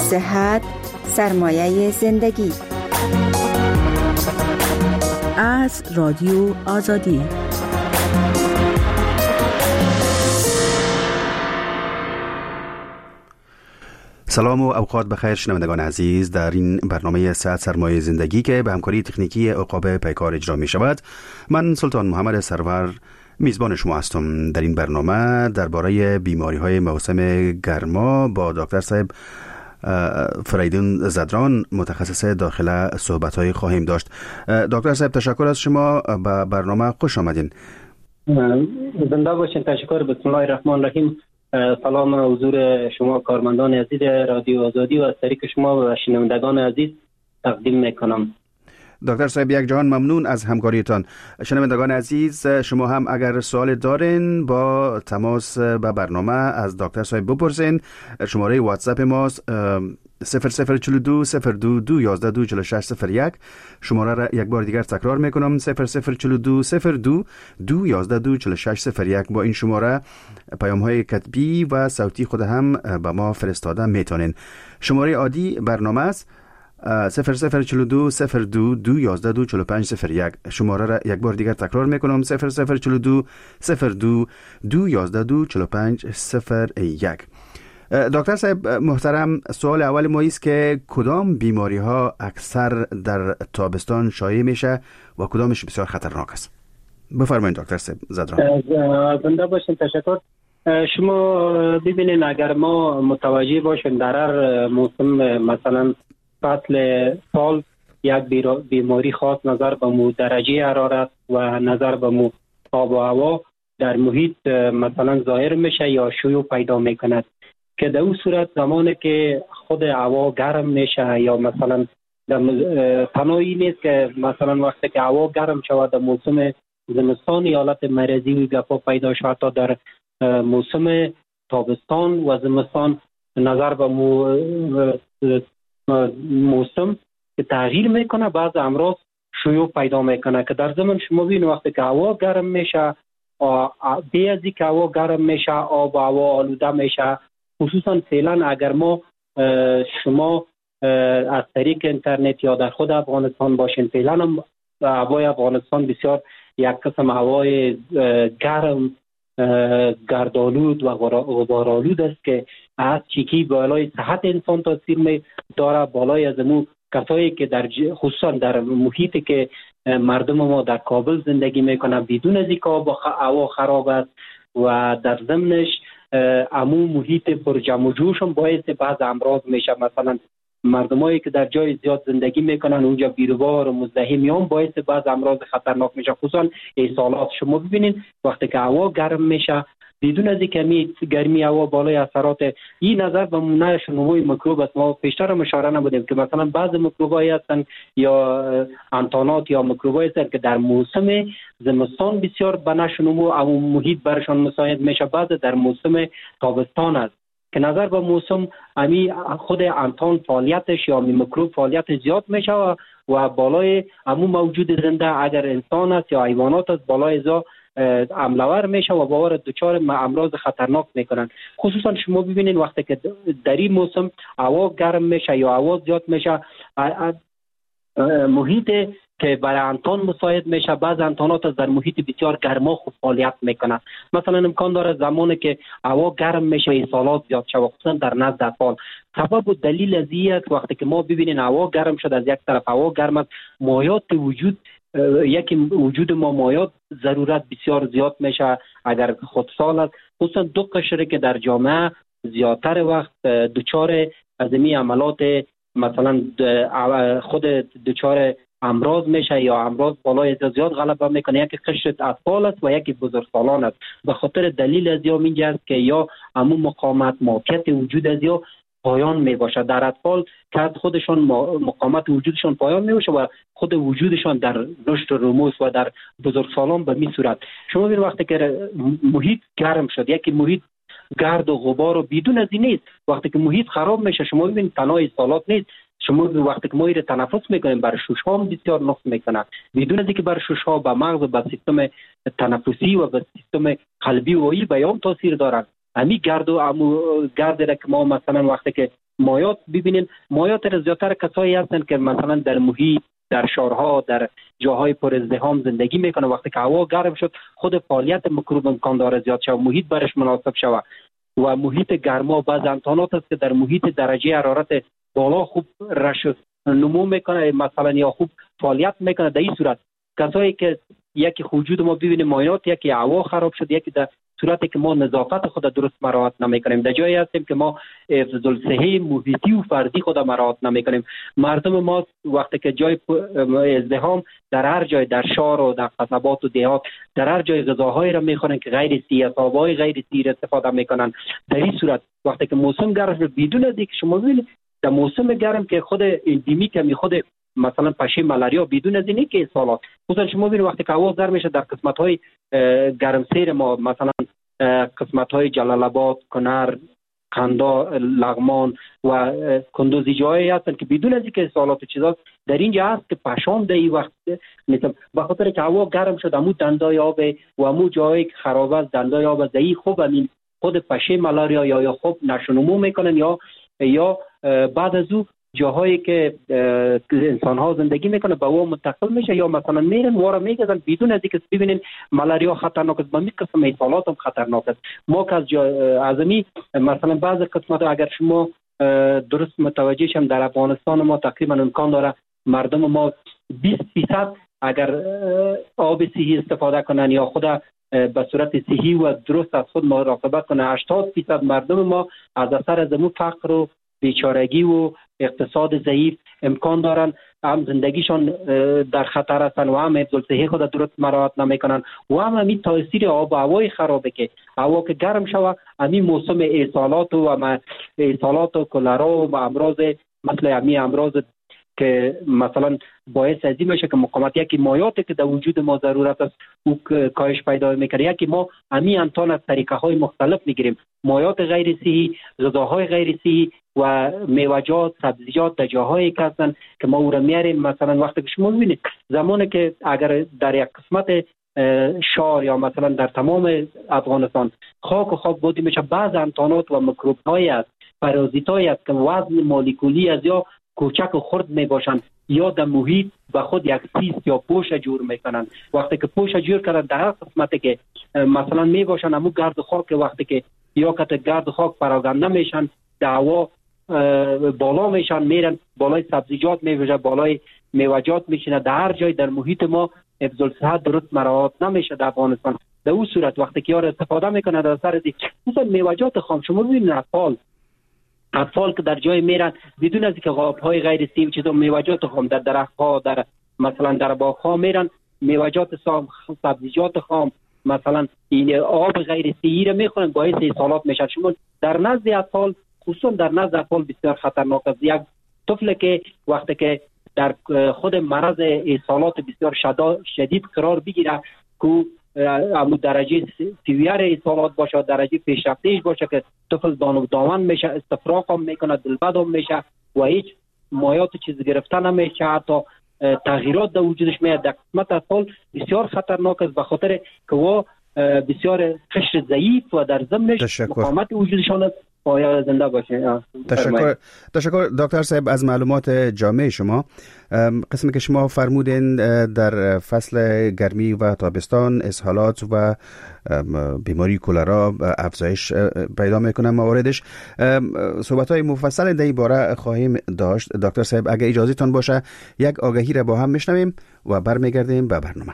صحت سرمایه زندگی. از رادیو آزادی. سلام و اوقات بخیر شنوندگان عزیز. در این برنامه صحت سرمایه زندگی که به همکاری تکنیکی عقاب پیکار اجرا می شود، من سلطان محمد سرور میزبان شما هستم. در این برنامه درباره بیماری های موسم گرما با دکتر صاحب فریدون زدران متخصص داخله صحبت های خواهیم داشت. دکتر صاحب تشکر از شما، به برنامه خوش آمدین. زنده باشین. تشکر. بسم الله الرحمن الرحیم. سلام حضور شما کارمندان عزیز رادیو آزادی و از طریق شما و شنوندگان عزیز تقدیم میکنم. دکتر صاحب یک جهان ممنون از همکاریتان. شنوندگان عزیز، شما هم اگر سوال دارین با تماس به برنامه از دکتر صاحب بپرسین. شماره واتساپ ماست 0042 022 1124601. شماره را یک بار دیگر تکرار میکنم 0042 02 1124601. با این شماره پیام های کتبی و صوتی خود هم به ما فرستاده میتونین. شماره عادی برنامه است 0042 02 1124501. شماره را یک بار دیگر تکرار میکنم 0042 02 1124501. دکتر صاحب محترم، سوال اول ما است که کدام بیماری ها اکثر در تابستان شایع میشه و کدامش بسیار خطرناک است؟ بفرمایید دکتر صاحب زدران. زنده باشین. تشکر. شما ببینید اگر ما متوجه باشیم در هر موسم، مثلا فصل سال، یک بیماری خاص نظر به مو درجه حرارت و نظر به مو آب و هوا در محیط مثلا ظاهر میشه یا شیوع پیدا میکند، که در اون صورت زمانی که خود هوا گرم میشه یا مثلا تنهایی نیست که مثلا وقتی که هوا گرم شود در موسم زمستان حالت مرضی و گپا پیدا شود، تا در موسم تابستان و زمستان نظر به موسم که تغییر میکنه، بعض امراض شیوع پیدا میکنه. که در زمان شما ببینید وقتی که هوا گرم میشه، به از اینکه هوا گرم میشه آب و هوا آلوده میشه. خصوصا فعلا اگر ما شما از طریق اینترنت یا در خود افغانستان باشین، فعلا هم هوای افغانستان بسیار یک قسم هوای گرم، گردآلود و غبارآلود است که از چیکی بالای صحت انسان تاثیر می داره. بالای از امو کسایی که در خصوصا در محیطی که مردم ما در کابل زندگی میکنن بدون از اینکه هوا خراب است و در ضمنش امو محیط پر جمع و جوش هم باعث بعض امراض میشه. مثلا مردمایی که در جای زیاد زندگی میکنن اونجا بیروبار و مزدحمی هم باعث بعض امراض خطرناک میشه، خصوصا اسهالات. شما ببینید وقتی که هوا گرم میشه بدون از اینکه گرمی هوا بالای اثرات این نظر به نشو نموی میکروب است. ما پیشتر هم اشاره نبودیم که مثلا بعض میکروبایی هستن یا انتانات یا میکروبایی هستن که در موسم زمستان بسیار به نشو نمو و محیط برشان مساعد میشه، بعض در موسم تابستان است که نظر به موسم امی خود انتان فعالیتش یا میکروب فعالیت زیاد میشه و بالای امو موجود زنده اگر انسان است یا حیوانات است بالای ازا عملور میشه و باور دچار امراض خطرناک میکنن. خصوصا شما ببینید وقتی که در این موسم هوا گرم میشه یا هوا زیاد میشه، محیط که برای انتان مساعد میشه، بعض انتانات در محیط بسیار گرما خوب فعالیت میکنه. مثلا امکان داره زمانی که هوا گرم میشه اسهالات زیاد شه، خصوصا در نزد اطفال. سبب و دلیل از این است وقتی که ما ببینیم هوا گرم شد، از یک طرف هوا گرم است، مایات وجود وجود ما مایات ضرورت بسیار زیاد میشه اگر خودسال است. خصوصا دو قشره که در جامعه زیادتر وقت دچار از این عملات مثلا خود دچار امراض میشه یا امراض بالای زیاد غلبه میکنه، یکی قشر اطفال است و یکی بزرگسالان است. به خاطر دلیل از اینجا است که یا عمو مقاومت ماکت وجود از یا پایان می باشه. در اطفال که از خودشان مقاومت وجودشان پایان می باشه و خود وجودشان در رشد رموز و در بزرگسالان به می صورت. شما ببین وقتی که محیط گرم شد، یکی محیط گرد و غبار و بدون از این نیست، وقتی که محیط خراب میشه شما ببین تنها سالات نیست، شما وقتی که ما ایره تنفس میکنیم برای شش‌ها هم بسیار نقص میکنه، بدون از اینکه برای شش‌ها به مغز و به سیستم تنفسی و به سیستم قلبی و این بیان تاثیر دارن. همین گرد و گرد را که ما مثلا وقتی که مایات ببینین، مایات را زیادتر کسایی هستن که مثلا در محیط، در شهرها، در جاهای پر ازدحام زندگی میکنه. وقتی که هوا گرم شد خود فعالیت میکروب امکان داره زیاد شود، محیط برش مناسب شود و محیط گرما بعض امکانات است که در محیط درجه حرارت بالا خوب رشد نمو میکنه مثلا یا خوب فعالیت میکنه. در این صورت کسایی که یکی وجود ما ببینیم مایات، یکی هوا خراب شد، یکی در صورتی که ما نظافت خود درست مراعات نمیکنیم، در جایی هستیم که ما حفظ الصحه محیطی و فردی خود مراعات نمیکنیم. مردم ما وقتی که جای ازدحام در هر جای، در شهر و در قصبات و دیهات، در هر جای غذاهایی را میخورن که غیر صحی است، آبای غیر صحی استفاده میکنن. در این صورت وقتی که موسم گرم شد، بدون از اینکه شما ببینید در موسم گرم که خود اندیمیک می خود مثلا پشه ملاریا بدون از اینه که سالات خصوصا شما ببینید وقتی که هوا گرم میشه در قسمت‌های گرمسیر ما مثلا قسمت‌های جلال آباد، کنر، قندار، لغمان و کندوزی جایی هستن که بدون از اینکه سالات و چیزا در اینجا هست که پشام در این وقت مثلا به خاطر که هوا گرم شد امو دندای آب و امو جایی که خراب است دندای آب زئی خوب همین خود پشه ملاریا یا خوب نشونمو میکنن یا بعد از او جاهایی که انسان ها زندگی میکنه به او منتقل میشه یا مثلا میرن وارا میگذن بدون از اینکه ببینین ملاریا خطرناک است، به این قسم ایصالات هم خطرناک است. ما که از این مثلا بعض قسمت اگر شما درست متوجه شم در افغانستان ما تقریبا امکان داره مردم ما 20% اگر آب صحی استفاده کنن یا خود به صورت صحی و درست از خود مراقبت کنن، 80% مردم ما از اثر از فقر و بیچارگی و اقتصاد ضعیف امکان دارن هم زندگیشان در خطر هستن و هم حفظ الصحه خود درست مراعات نمیکنن و هم همین تاثیر آب و هوای خرابه که هوا که گرم شود همین موسم ایصالات و کلرا و امراض مثل همین امراض که مثلا باعث از این میشه که مقاومت یکی مایاتی که در وجود ما ضرورت است او کاهش پیدا میکنه، یکی ما همین امتحان از طریقه های مختلف میگیریم، مایات غیر صحی، غذاهای غیر صحی و میوه‌جات، سبزیجات در جاهایی که هستن که ما او را میاریم. مثلا وقتی که شما ببینید زمانی که اگر در یک قسمت شهر یا مثلا در تمام افغانستان خاک و خاک بودی میشه، بعض امتحانات و میکروب هایی است، پارازیتایی است که وزن مولکولی از یا کوچک و خرد می باشند یا در محیط به خود یک سیست یا پوش جور میکنن. وقتی که پوش جور کردن در هر قسمتی که مثلا می باشن همون گرد و خاک وقتی که یا که گرد و خاک پراکنده میشن در هوا بالا میشن میرن بالای سبزیجات میوه بالای میوه‌جات میشینه، در هر جای در محیط ما حفظ الصحه درست مراعات نمیشه در افغانستان. در اون صورت وقتی که یار استفاده میکنه در اثر مثلا میوه‌جات خام شما ببینید اطفال که در جای میرن بدون از اینکه قابهای غیر صحی چیزا میوه‌جات خام در درخت‌ها در مثلا در باغ‌ها میرن میوه‌جات خام، سبزیجات خام مثلا این آب غیر صحی را میخورن باعث ایصالات میشه. شما در نزد اطفال خصوصا در نزد اطفال بسیار خطرناک است. یک طفل که وقتی که در خود مرض ایصالات بسیار شدید قرار بگیره که امو درجه سیویر ایصالات باشه، درجه پیشرفتهش باشه که طفل داون میشه، استفراغ هم میکنه، دلبد هم میشه و هیچ مایات چیز گرفته نمیشه، حتی تغییرات در وجودش میاد. در قسمت اطفال بسیار خطرناک است به خاطر که و بسیار قشر ضعیف و در ضمنش مقاومت وجودشان باید زنده باشه. تشکر دکتر صاحب از معلومات جامع شما. قسمی که شما فرمودین در فصل گرمی و تابستان اسهالات و بیماری کولرا افزایش پیدا میکنه مواردش. صحبت‌های مفصل در این باره خواهیم داشت. دکتر صاحب اگه اجازهتون باشه یک آگهی را با هم میشنویم و برمیگردیم به برنامه.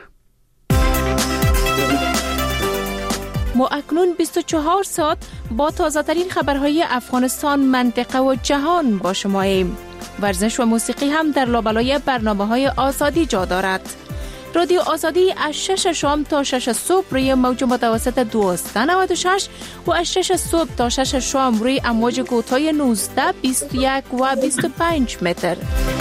ما اکنون 24 ساعت با تازه‌ترین خبرهای افغانستان، منطقه و جهان با شماییم. ورزش و موسیقی هم در لابلای برنامه‌های آزادی جا دارد. رادیو آزادی از 6 شام تا 6 صبح روی موج متوسط 1296 و از 6 صبح تا 6 شام روی امواج کوتاه 19، 21 و 25 متر.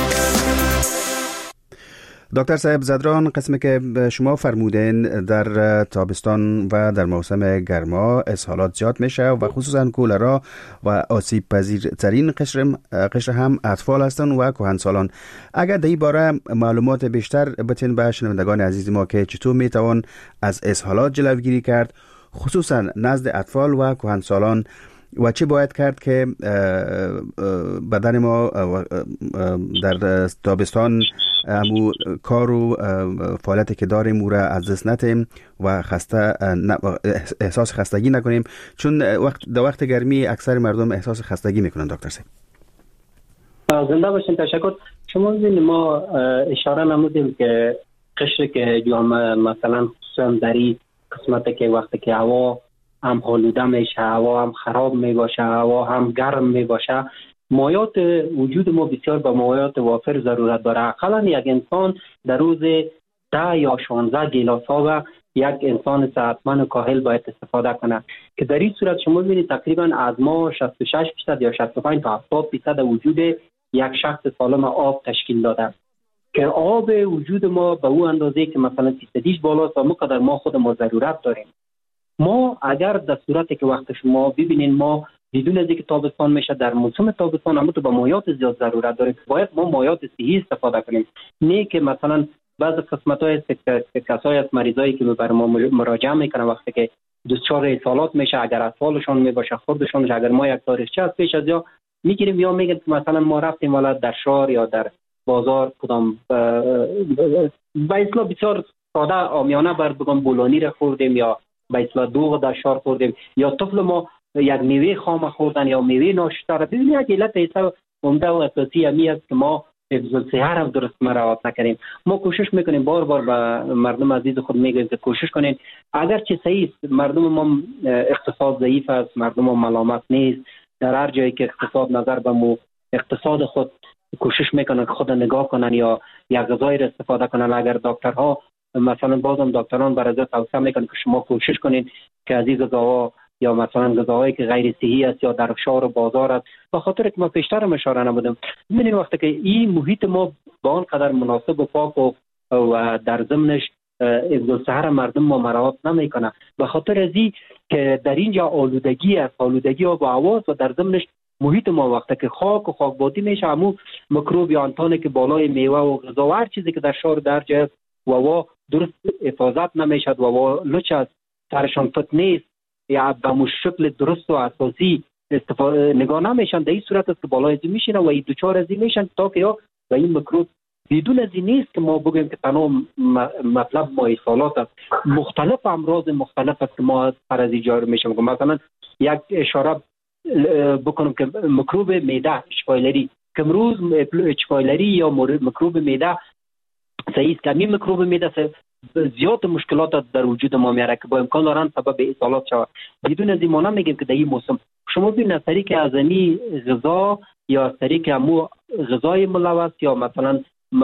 دکتر صاحب زدران، قسمی که شما فرمودین در تابستان و در موسم گرما اسهالات زیاد میشه و خصوصا کولرا و آسیب پذیرترین قشر هم اطفال هستن و کهنسالان. اگر در این باره معلومات بیشتر بتین به شنوندگان عزیز ما که چطور میتوان از اسهالات جلوگیری کرد خصوصا نزد اطفال و کهنسالان و چه باید کرد که بدن ما در تابستان همو کار و فعالیتی که داریم او را از دست ندیم و احساس خستگی نکنیم، چون در وقت گرمی اکثر مردم احساس خستگی میکنن. دکتر صاحب زنده باشین. تشکر. شما ببینید ما اشاره نمودیم که قشر که جامعه مثلا خصوصا در این قسمت که وقتی که هوا هم آلوده میشه، هوا هم خراب میباشه، هوا هم گرم میباشه، مایات وجود ما بسیار به مایات وافر ضرورت داره. اقلا یک انسان در روز 10 یا 16 گیلاس آب یک انسان صحتمند و کاهل باید استفاده کنه، که در این صورت شما ببینید تقریبا از ما 66% یا 65 تا 70% وجود یک شخص سالم آب تشکیل داده، که آب وجود ما به اون اندازه که مثلا 30% بالاست و مقدر ما خود ما ضرورت داریم. ما اگر در صورتی که وقت شما ببینید ما بدون از اینکه تابستان میشه، در موسم تابستان هم تو به مایات زیاد ضرورت داریم، باید ما مایات صحی استفاده کنیم، نه که مثلا بعض قسمت‌های کسایی از مریضایی که بر ما مراجعه میکنن وقتی که دچار اسهالات میشه، اگر اطفالشون میباشه خودشون، اگر ما یک تاریخچه از پیش از یا میگیریم یا میگن مثلا ما رفتیم والا در شهر یا در بازار کدام به اصطلاح بسیار ساده عامیانه بگم بولانی را خوردیم یا به اصطلاح دوغ در شهر خوردیم، یا طفل ما یک میوه خام خوردن یا میوه ناشتا را، ببینید یک علت ایسا عمده و اساسی همی است که ما حفظ الصحه هم درست مراعات نکنیم. ما کوشش میکنیم بار بار به مردم عزیز خود میگیم که کوشش کنین، اگر چه صحیح مردم ما اقتصاد ضعیف است، مردم ما ملامت نیست، در هر جایی که اقتصاد نظر به مو اقتصاد خود کوشش میکنن که خود نگاه کنن یا یک غذای را استفاده کنن. اگر دکترها مثلا بازم دکتران برای توصیه میکنن که شما کوشش کنین که از این غذاها یا مثلا غذاهایی که غیر صحی است یا در شهر و بازار است، به خاطر که ما پیشتر اشاره نمودم ببینید وقتی که این محیط ما با آن قدر مناسب و پاک و در ضمنش حفظ الصحه مردم ما مراعات نمیکنه، به خاطر از این که در اینجا آلودگی است، آلودگی آب و هوا و در ضمنش محیط ما وقتی که خاک و خاکبادی میشه، همو میکروب یا انتانی که بالای میوه و غذا و هر چیزی که در شهر در جای است و درست حفاظت نمیشد و لچ است، سرشان فت نیست یا به مشکل درست و اساسی نگاه نمیشن، در این صورت است که بالای زی میشینه و این دوچار از این میشن تا که یا و این میکروب بدون از این نیست که ما بگیم که تنها مطلب ما ایصالات است، مختلف امراض مختلف است که ما پر از ایجار میشم. مثلا یک اشاره بکنم که میکروب معده اشپایلری که امروز اشپایلری یا میکروب معده صحیح است، همین میکروب معده زیاد مشکلات در وجود ما میاره که با امکان دارن سبب ایصالات شود. بدون از این ما نمیگیم که در این موسم شما ببینید از طریق ازمی غذا یا از طریق همو غذای ملوث یا مثلا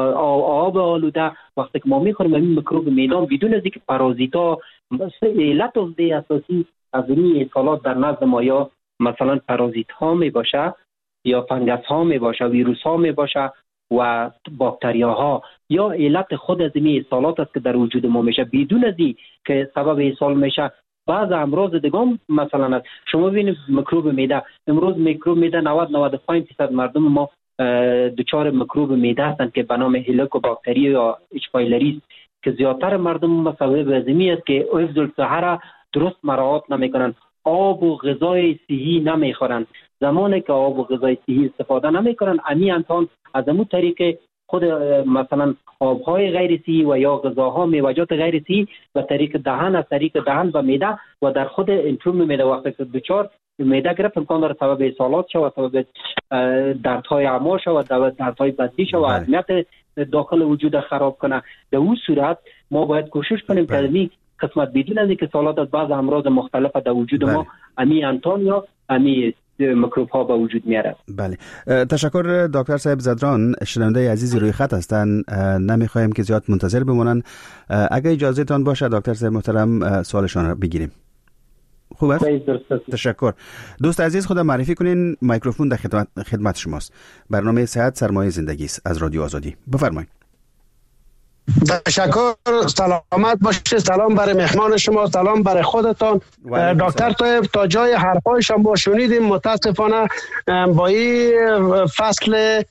آب آلوده وقتی که ما میخوریم این میکروب میدان بدون از اینکه پارازیتا علت اساسی از این ایصالات در نزد ما یا مثلا پارازیت ها می باشه یا فنگس ها می باشه، ویروس ها می باشه و باکتریا ها، یا علت خود از این ایصالات است که در وجود ما میشه بدون از این که سبب ایصال میشه. بعض امراض دیگه مثلا است. شما ببینید میکروب معده، امروز میکروب معده 90-95% مردم ما دچار میکروب معده هستند که به نام هلیکوباکتری یا اچ-پایلری که زیادتر مردم مسبب ازمی است که حفظ الصحه را درست مراعات نمیکنن، آب و غذای صحی نمیخورن. زمانی که آب و غذای صحی استفاده نمیکنن امی انسان از همون طریق خود مثلا آبهای غیر صحی و یا غذاها میوجات غیر صحی و طریق دهن از طریق دهن و معده و در خود انتروم معده وقتی که دچار معده گرفت امکان داره سبب ایصالات شود، سبب دردهای اعمال شود، دردهای بدنی شود، عظمیت داخل وجود خراب کنه. در اون صورت ما باید کوشش کنیم که این قسمت بدون از اینکه سالات از بعض امراض مختلف در وجود ما امی انتان یا امی میکروب ها به وجود میاره. بله، تشکر دکتر صاحب زدران. شنونده عزیزی روی خط هستن، نمیخوایم که زیاد منتظر بمونن. اگر اجازه تان باشه دکتر صاحب محترم سوالشان را بگیریم. خوب است؟ تشکر. دوست عزیز خودم معرفی کنین، میکروفون در خدمت شماست. برنامه صحت سرمایه زندگی است از رادیو آزادی. بفرمایید. تشکر، سلامت باشید. سلام برای مهمان شما، سلام برای خودتان. دکتر صاحب تا جای حرفایشان ما شنیدیم، متاسفانه با این فصل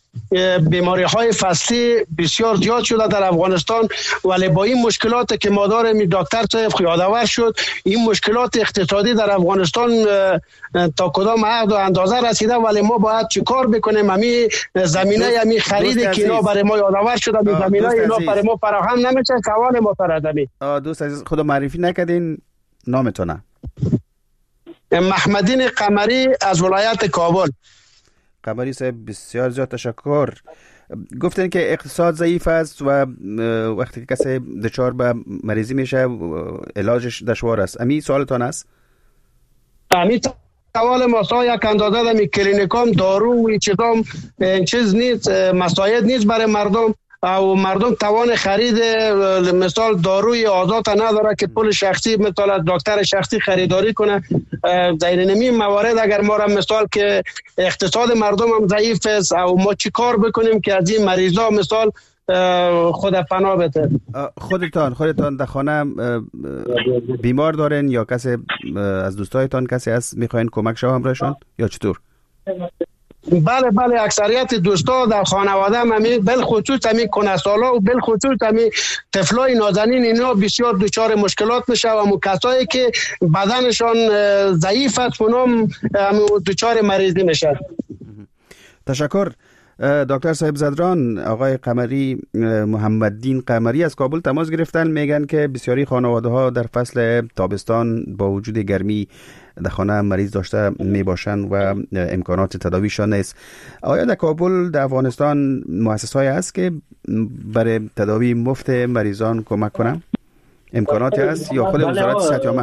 بیماری های فصلی بسیار زیاد شده در افغانستان، ولی با این مشکلات که ما داریم دکتر صاحب یادآور شد، این مشکلات اقتصادی در افغانستان تا کدام حد و اندازه رسیده، ولی ما باید چی کار بکنیم؟ همین زمینه همین خرید که اینا برای ما یادآور شده، این زمینه اینا برای ما فراهم نمیشه. سوال محترم دوست عزیز خود معرفی نکردین نامتونه؟ محمدین قمری از ولایت کابل. قمری صاحب بسیار زیاد تشکر. گفتن که اقتصاد ضعیف است و وقتی که کسی دچار به مریضی میشه علاجش دشوار است. امی سوالتان است؟ امی سوال ما یک اندازه در کلینیکام دارو و چیز نیست، مساعد نیست برای مردم و مردم توان خرید مثال داروی آزاد نداره که پول شخصی مثلا دکتر شخصی خریداری کنه. در این موارد اگر ما را مثال که اقتصاد مردم هم ضعیف است و ما چی کار بکنیم که از این مریضا مثال خود پناه بده؟ خودتان در خانه بیمار دارین یا کسی از دوستایتان کسی هست میخواین کمک شما همراهشان یا چطور؟ بله اکثریت دوستا در خانواده همین بالخصوص همین کنسالا و بالخصوص همین طفلای نازنین اینا بسیار دچار مشکلات میشه و کسایی که بدنشان ضعیف است اونم دچار مریضی میشه. تشکر. دکتر صاحب زدران، آقای قمری، محمدین قمری از کابل تماس گرفتن، میگن که بسیاری خانواده ها در فصل تابستان با وجود گرمی در خانه مریض داشته می باشن و امکانات تداویشان نیست. آیا در کابل در افغانستان مؤسسه‌ای هست که برای تداوی مفت مریضان کمک کنن؟ امکاناتی هست یا خود وزارت صحت عامه؟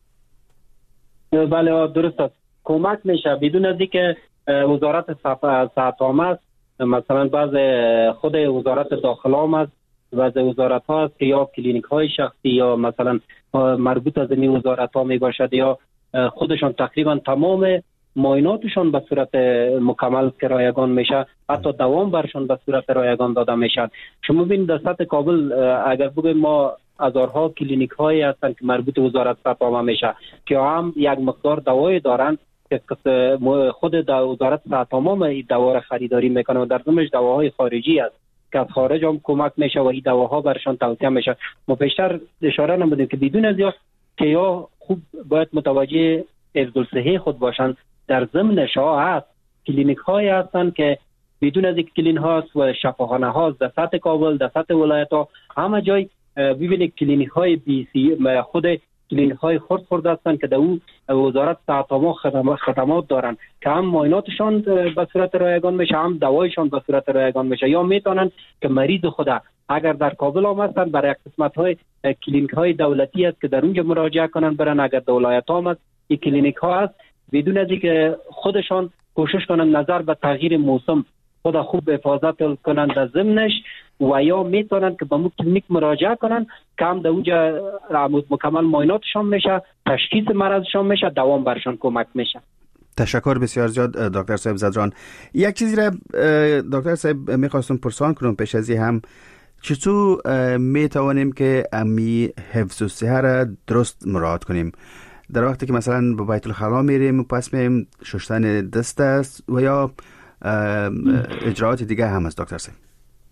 بله درست است، کمک میشه بدون از اینکه وزارت صحت عامه است. مثلا بعض خود وزارت داخله هم است، بعض وزارت ها است که یا کلینیک های شخصی یا مثلا مربوط از این وزارت ها می باشد یا خودشان تقریبا تمام معایناتشان به صورت مکمل که رایگان میشه، حتی دوام برشان به صورت رایگان داده میشن. شما ببینید در سطح کابل اگر بگویم ما هزارها کلینیک هایی هستند که مربوط وزارت صحت عامه میشه که هم یک مقدار دوای دارن که خود وزارت صحت عامه این دوا را خریداری میکنه و در ضمنش دواهای خارجی است که از خارج هم کمک میشه و این دواها برشان توصیه میشه. ما پیشتر اشاره نمودیم که بدون از که یا خوب باید متوجه حفظ الصحه خود باشند، در ضمنش هست کلینیک های هستند که بدون از کلین هاست و شفاخانه هاست در سطح کابل، در سطح ولایت ها، همه جای ببینید کلینیک های خود کلینیک های خرد هستند که در او وزارت صحت عامه خدمات دارند که هم معایناتشان به صورت رایگان میشه، هم دوایشان به صورت رایگان میشه. یا میتونن که مریض خدا اگر در کابل هم هستن برای قسمت های کلینیک های دولتی است که در اونجا مراجعه کنن برن. اگر در ولایت هم هست این کلینیک ها هست بدون از اینکه خودشان کوشش کنن نظر به تغییر موسم خود خوب حفاظت کنن در ضمنش، و یا میتونن که به مو کلینیک مراجعه کنن که هم در اونجا مکمل معایناتشان میشه، تشخیص مرضشان میشه، دوام برشان کمک میشه. تشکر بسیار زیاد دکتر صاحب زدران. یک چیزی را دکتر صاحب میخواستم پرسان کنم پیش از این هم، چطور میتوانیم که امی حفظ الصحه را درست مراعات کنیم در وقتی که مثلا به بیت الخلا میریم و پس میریم شستن دست است و یا اجراعات دیگه هم است دکتر صاحب؟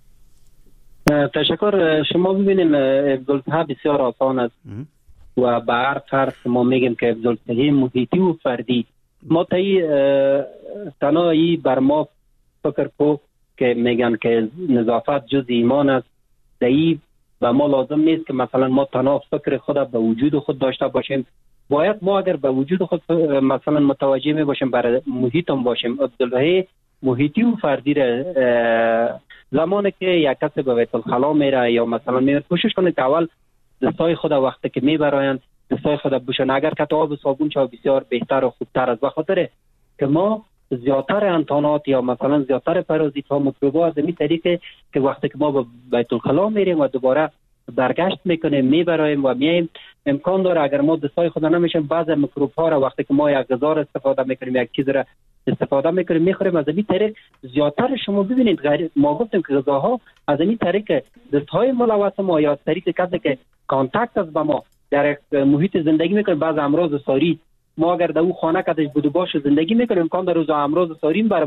تشکر. شما ببینید حفظ الصحه بسیار آسان است و به هر فرد ما میگیم که حفظ الصحه محیطی و فردی ما تنهایی بر ما فکر کو که میگن که نظافت جز ایمان است. دایی و ما لازم نیست که مثلا ما تنها فکر خود به وجود خود داشته باشیم. باید ما اگر به وجود خود مثلا متوجه می باشیم برای محیطم باشیم. عبدالله محیطی و فردی را زمانی که یک کسی به بیت الخلا میره یا مثلا میره کوشش کنه که اول دستای خود وقتی که میبرایند دستای خود بوشن. اگر که آب و صابون چا بسیار بهتر و خوبتر است، بخاطر که ما زیادتر انتانات یا مثلا زیادتر پارازیت ها میکروبا از این طریقه که وقتی که ما به بیت الخلا میریم و دوباره برگشت میکنیم میبرایم و میایم، امکان داره اگر ما دستای خود نمیشیم بعض میکروب ها را وقتی که ما یک غذا را استفاده میکنیم یک چیز را استفاده میکنیم میخوریم از این طریق زیادتر شما ببینید ما گفتیم که غذاها از این طریق دستهای ملوث ما یا از طریق کسی که کانتاکت است با ما در محیط زندگی میکنیم بعض امراض ساری ما اگر در اون خانه کدش بود باشه زندگی میکنیم امکان داره روز امراض ساریم بر ما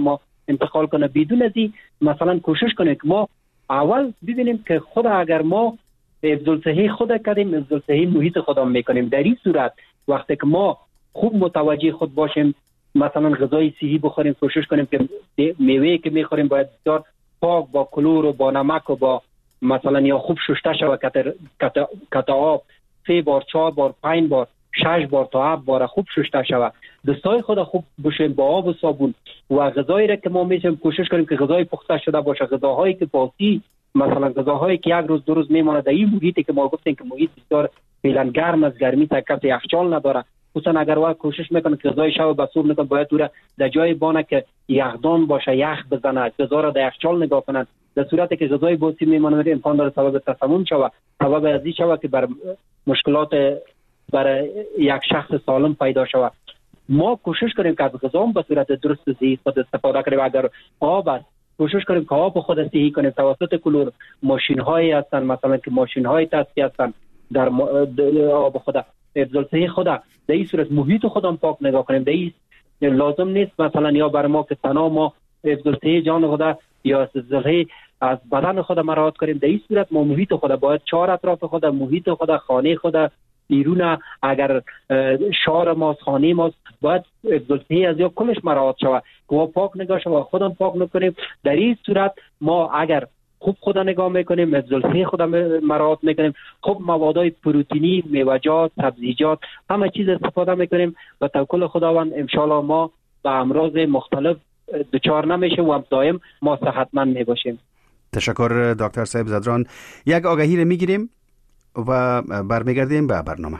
انتقال کنه. بدون از این مثلا کوشش کنه که ما اول ببینیم که خود اگر ما افضل صحی خود کردیم، افضل صحی محیط خودمون میکنیم. در این صورت وقتی که ما خوب متوجه خود باشیم، مثلا غذای صحی بخوریم، کوشش کنیم که میوه که میخوریم باید بسیار پاک با کلور و با نمک و با مثلا یا خوب شسته شود کت آب 3 بار 4 بار 5 بار 6 بار تا 7 بار خوب شسته شود. دستای خود خوب بشوییم با آب و صابون و غذایی را که ما میشیم کوشش کنیم که غذای پخته شده باشه، غذاهایی که باسی، مثلا غذاهایی که یک روز دو روز میمونه در این محیطی که ما گفتیم که محیط بسیار فعلا گرم است، گرمی تا کسی یخچال نداره، خصوصا اگر واقعا کوشش میکنه که غذای شب به صبح نکنه باید دور در جای بانه که یخدان باشه، یخ بزنه، غذا را در یخچال نگاه کنن. در صورتی که غذای باسی میمونه امکان داره سبب تسمم شود، سبب ازی شود که بر مشکلات برای یک شخص سالم پیدا شود. ما کوشش کنیم که از غذا به صورت درست و صحیح خود استفاده کنیم. اگر آب است کوشش کنیم که آب خود صحیح کنیم توسط کلور. ماشین هایی هستن مثلا که ماشین های تصفیه هستن در آب خود افضل صحیح خود در این صورت محیط خودم پاک نگاه کنیم. در این لازم نیست مثلا یا بر ما که تنها ما افضل صحیح جان خود یا افضل از بدن خود مراعات کنیم. در این صورت ما محیط خود باید 4 اطراف خود، محیط خود، خانه خود، بیرون اگر شهر ماست، خانه ماست، باید افضل از یا کلش مراعات شود که ما پاک نگاه شود، خودم پاک نکنیم. در این صورت ما اگر خوب خود نگاه میکنیم، افضل خود مراعات میکنیم، خوب موادهای پروتئینی، میوه‌جات، سبزیجات، همه چیز استفاده میکنیم و توکل خداوند ان شاء الله ما به امراض مختلف دچار نمیشیم و دائم ما صحتمند میباشیم. تشکر دکتر صاحب زدران. یک آگهی رو میگیریم و برمیگردیم به برنامه.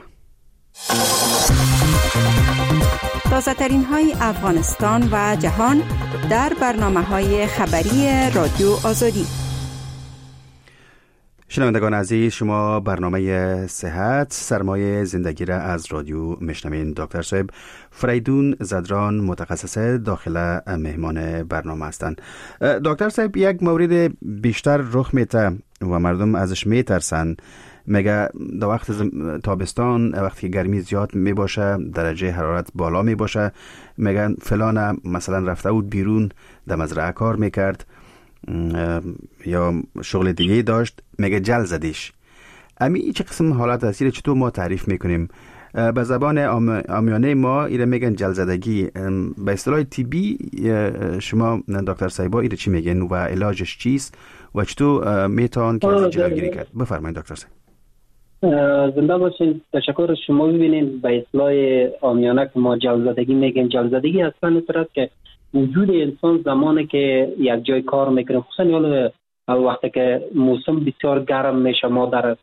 تازه ترین های افغانستان و جهان در برنامه های خبری رادیو آزادی. شنوندگان عزیز، شما برنامه صحت سرمایه زندگی را از رادیو میشنوین. دکتر صاحب فریدون زدران متخصص داخله مهمان برنامه هستند. دکتر صاحب یک مورد بیشتر رخ میده و مردم ازش میترسن، میگه در وقت تابستان وقتی که گرمی زیاد می باشه، درجه حرارت بالا می باشه، میگن فلان مثلا رفته بود بیرون در مزرعه کار میکرد یا شغل دیگه داشت، میگه جل زدیش. امی چه قسم حالت هستی چطور ما تعریف میکنیم؟ به زبان عامیانه ما ایره میگن جل زدگی. به اصطلاح طبی شما دکتر صاحبا ایره چی میگن و علاجش چیست و چطور میتوان که از جلوگیری کرد؟ بفرمایید دکتر صاحب. زنده باشین. تشکر. شما ببینید به اصطلاح عامیانه که ما جل زدگی میگیم، جل زدگی اصلا نصرت که وجود انسان زمانی که یک جای کار میکنه، خصوصا وقتی که موسم بسیار گرم میشه، ما در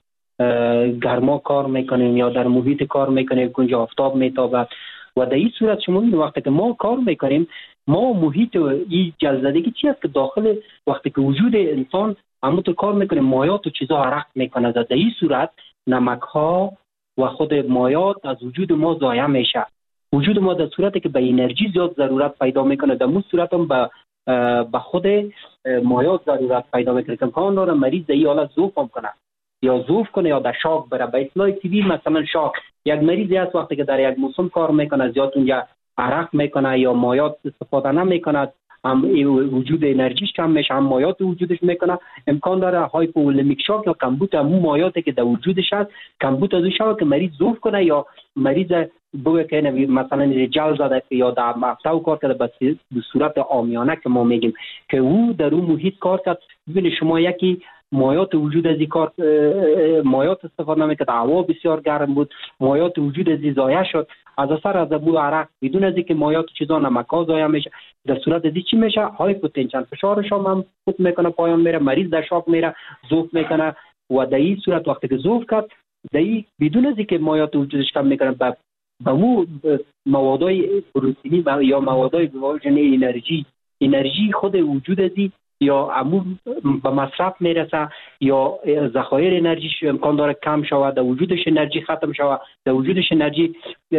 گرما کار میکنیم یا در محیط کار میکنیم کنج آفتاب میتابه و در این صورت شما ببینید وقتی که ما کار میکنیم ما محیط این جل زدگی چی است که داخل وقتی که وجود انسان همونطور کار میکنه مایات و چیزا عرق میکنه، در این صورت نمک ها و خود مایات از وجود ما ضایع میشه. وجود ما در صورتی که به انرژی زیاد ضرورت پیدا میکنه، در اون صورت هم به خود مایات ضرورت پیدا میکنه که امکان داره مریض در این حالت ضعف کنه یا ضعف کنه یا در شاک بره. به اصطلاح طبی مثلا شاک، یک مریضی هست وقتی که در یک موسم کار میکنه زیاد اونجا عرق میکنه یا مایات استفاده نمیکنه، هم وجود انرژیش کم میشه، هم مایات وجودش میکنه، امکان داره هایپولمیک شاک یا کمبود همون مایاتی که در وجودش هست کمبود از اون شود که مریض ضعف کنه یا مریض بگه که مثلا جل زده یا در مفتو کار کرده به صورت عامیانه که ما میگیم که او در اون محیط کار کرد. ببینید شما یکی مایات وجود از این کار مایات استفاده نمیکرد، هوا بسیار گرم بود، مایات وجود از این ضایع شد، از اثر از ابو عرق بدون از اینکه مایات چیزا نمک‌ها ضایع میشه، در صورت از چی میشه؟ هایپوتنشن، فشارش هم خود میکنه پایان میره، مریض در شاک میره، ضعف میکنه و در این صورت وقتی که ضعف کرد در بدون از اینکه مایات وجودش کم میکنه به مو موادهای پروتئینی یا موادهای واژن انرژی خود وجود از یا عموم به مصرف میرسه یا ذخایر انرژیش امکان داره کم شود، در وجودش انرژی ختم شود، در وجودش انرژی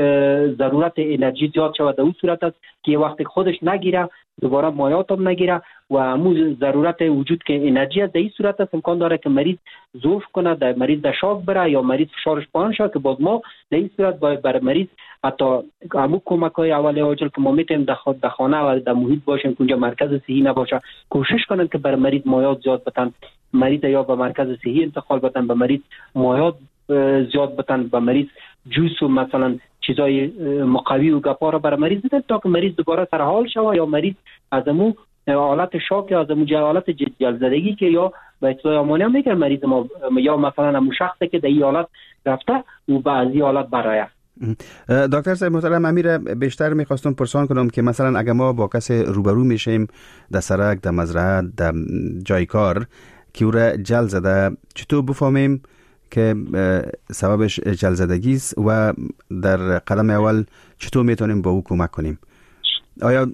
ضرورت انرژی زیاد شود. در اون صورت است که وقتی خودش نگیره دوباره مایات هم نگیره و همون ضرورت وجود که انرژی است، در این صورت است امکان داره که مریض ضعف کنه، در مریض در شاک بره یا مریض فشارش پایین شه، که باز ما در این صورت باید برای مریض حتی همون کمک‌های اولیه عاجل که ما میتونیم در خانه و در محیط باشیم که اونجا مرکز صحی نباشه، کوشش کنن که برای مریض مایات زیاد بدن، مریض یا به مرکز صحی انتقال بدن، به مریض مایات زیاد بدن، به مریض جوس و مثلا چیزای مقوی و گپا را برای مریض بدن تا که مریض دوباره سر حال شود یا مریض از امو حالت شاک یا از امو حالت جلزدگی که یا به اصطلاح آمانی هم میگن مریض ما یا مثلا امو شخصی که در این حالت رفته و بعضی حالت برایه. دکتر صاحب محترم، امیر بیشتر میخواستم پرسان کنم که مثلا اگر ما با کسی روبرو میشیم در سرک، در مزرعه، در جای کار که او را جل زده، چطور بفهمیم که سببش جل زدگی است و در قدم اول چطور میتونیم با او کمک کنیم؟ آیا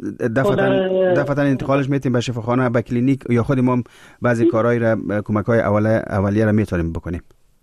دفعتاً انتقالش میتونیم به شفاخانه، به کلینیک، یا خود ما بعضی کارهای را کمک‌های اولیه را میتونیم بکنیم؟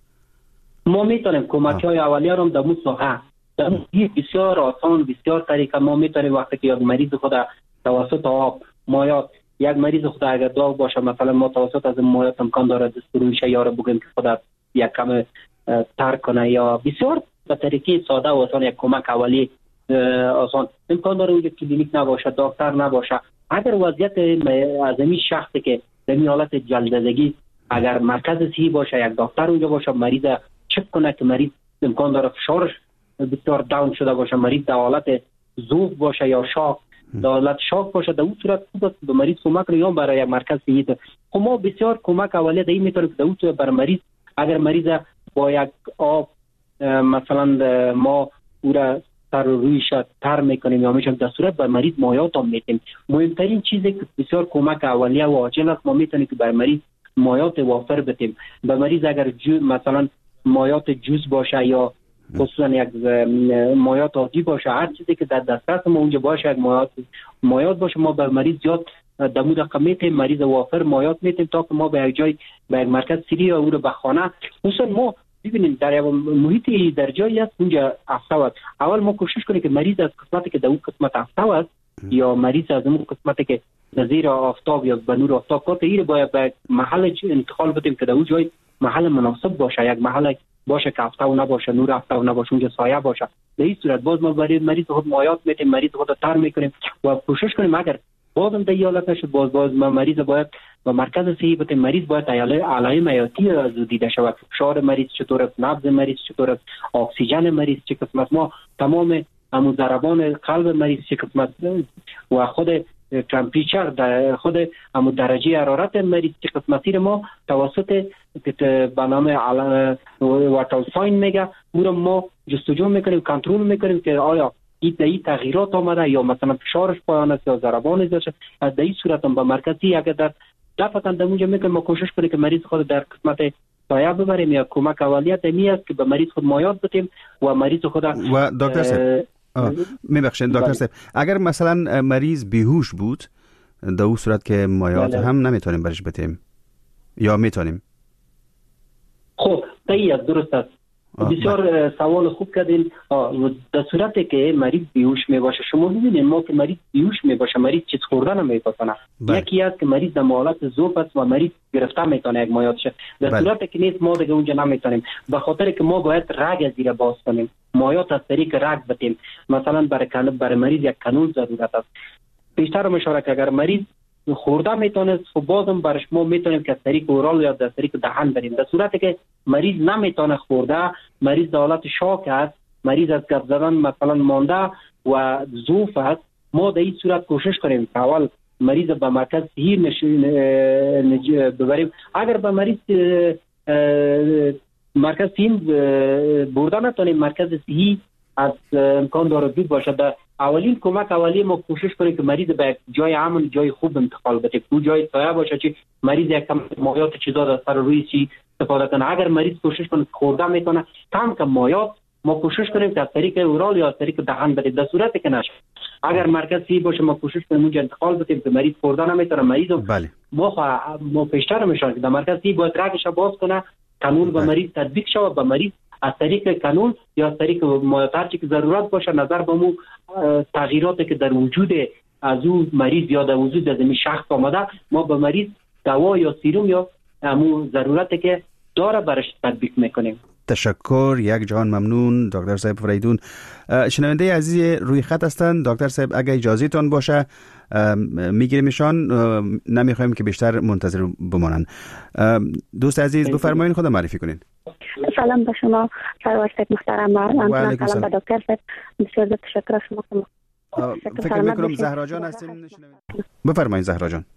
ما میتونیم کمک‌های اولیه را در مصاحبه بسیار آسان، بسیار طریقه ما میتونیم وقتی که یک مریض خود توسط آب مایات، یک مریض خود اگر داغ باشه مثلا ما توسط از مایات امکان داره دستوروش یا را بگیم که خود یک کم ترک کنه یا بسیار به طریقه ساده و آسان یک کمک اولیه آسان. امکان داره اونجا کلینیک نباشه، دکتر نباشه، اگر وضعیت از این شخصی که در این حالت جلدزدگی اگر مرکز صحی باشه، یک دکتر اونجا باشه، مریض چک کنه که مریض امکان داره فشارش بسیار داون شده باشه، مریض در حالت ضعف باشه یا شاک، در حالت شاک باشه، در اون صورت خوب است به مریض کمک کنیم برای یک مرکز صحی. خب ما بسیار کمک اولیه در این میتونیم که در اون صورت برای مریض اگر مریض با یک آب مثلا ما او را سر رویش تر میکنیم یا میشیم، در صورت بر مریض مایات هم میتیم. مهمترین چیزی که بسیار کمک اولیه و عاجل است ما میتونیم که بر مریض مایات وافر بدیم. به مریض اگر مثلا مایات جوس باشه یا خصوصا یک مایات عادی باشه، هر چیزی که در دسترس ما اونجا باشه یک مایات باشه، ما بر مریض زیاد در مورد قمیت مریض وافر مایات میتیم تا که ما به یک جای به یک مرکز سری یا او رو به خانه. خصوصا ما ببینیم در محیطی در جایی است اونجا افسو است، اول ما کوشش کنیم که مریض از قسمتی که در اون قسمت افسو است یا مریض از اون قسمتی که زیر آفتاب یا به نور آفتاب کات ایره باید به محل انتقال بدیم که در اون جای محل مناسب باشه، یک محل باشه که افسو نباشه، نور افسو نباشه، اونجا سایه باشه. در این صورت باز ما برای مریض خود مایات میتیم، مریض خود تر میکنیم و کوشش کنیم اگر بازم در حالت نشد باز مریض باید و مرکز صحی بتیم. مریض باید علائم حیاتی از دیده شود، فشار مریض چطور است، نبض مریض چطور است، اکسیژن مریض چه قسم است، ما تمام همون ضربان قلب مریض چه قسم است و خود تمپریچر در خود همون درجه حرارت مریض چه قسم است ما توسط به نام واتال ساین میگه او ما جستجو میکنیم، کنترل میکنیم که آیا این تغییرات آمده یا مثلا فشارش پایان است یا ضربان زیاد شد. از این صورت هم به مرکزی اگر در دفعتا در اونجا میکنیم ما کوشش کنیم که مریض خود در قسمت سایه ببریم یا کمک اولیت می است که به مریض خود مایات بدیم و مریض خود و دکتر صاحب میبخشید دکتر صاحب اگر مثلا مریض بیهوش بود در اون صورت که مایات هم نمیتونیم برش بدیم یا میتونیم؟ خب صحیح درست است، بسیار سوال خوب کردین. در صورتی که مریض بیهوش می باشه، شما ببینید ما که مریض بیهوش می باشه مریض چیز خوردن نمیپسنه، یکی است که مریض در حالت ضعف است و مریض گرفته میتونه یک مایات شه. در صورتی که نیست ما دیگه اونجا نمیتونیم، به خاطر که ما باید رگ زیر باز کنیم، مایات از طریق رگ بدیم. مثلا برای مریض یک کانول ضرورت است. بیشتر اشاره که اگر مریض خورده میتونه خب بازم برش ما میتونیم که از طریق اورال یا از طریق دهن بریم. در صورتی که مریض نمیتونه خورده، مریض در حالت شاک است، مریض از گپ زدن مثلا مانده و ضعف است، ما در این صورت کوشش کنیم که اول مریض به مرکز صحی ببریم. اگر به مریض مرکز صحی برده نتونیم، مرکز صحی از امکان داره دور باشه، در اولین کمک اولیه ما کوشش کنیم که مریض به جای امن، جای خوب انتقال بدیم، اون جای سایه باشه که مریض یک کم مایات چیزا در سر روی چی استفاده کنه. اگر مریض کوشش کنه خورده میکنه کم مایات ما کوشش کنیم که از طریق اورال یا از طریق دهان بدیم. در صورتی که نشه اگر مرکز سی باشه ما کوشش کنیم اونجا انتقال بدیم که مریض خوردن نمیتونه. مریض بله. ما پیشتر میشون که در مرکز سی باید رگش باز کنه، کانون به مریض تطبیق شود، به مریض از طریق کانون یا از طریق مایعاتی که ضرورت باشه نظر به مو تغییراتی که در وجود از او مریض یا در وجود از این شخص آمده ما به مریض دوا یا سیروم یا همون ضرورتی که داره برش تطبیق میکنیم. تشکر، یک جهان ممنون دکتر صاحب فریدون. شنونده عزیز روی خط هستند. دکتر صاحب اگه اجازه تان باشه میگیریمشان، نمیخوایم که بیشتر منتظر بمانن. دوست عزیز بفرمایید خود معرفی کنین. سلام به شما سرور صاحب محترم. سلام به دکتر صاحب، بسیار تشکر از شما. فکر میکنم زهرا جان هستین. بفرمایید زهرا جان.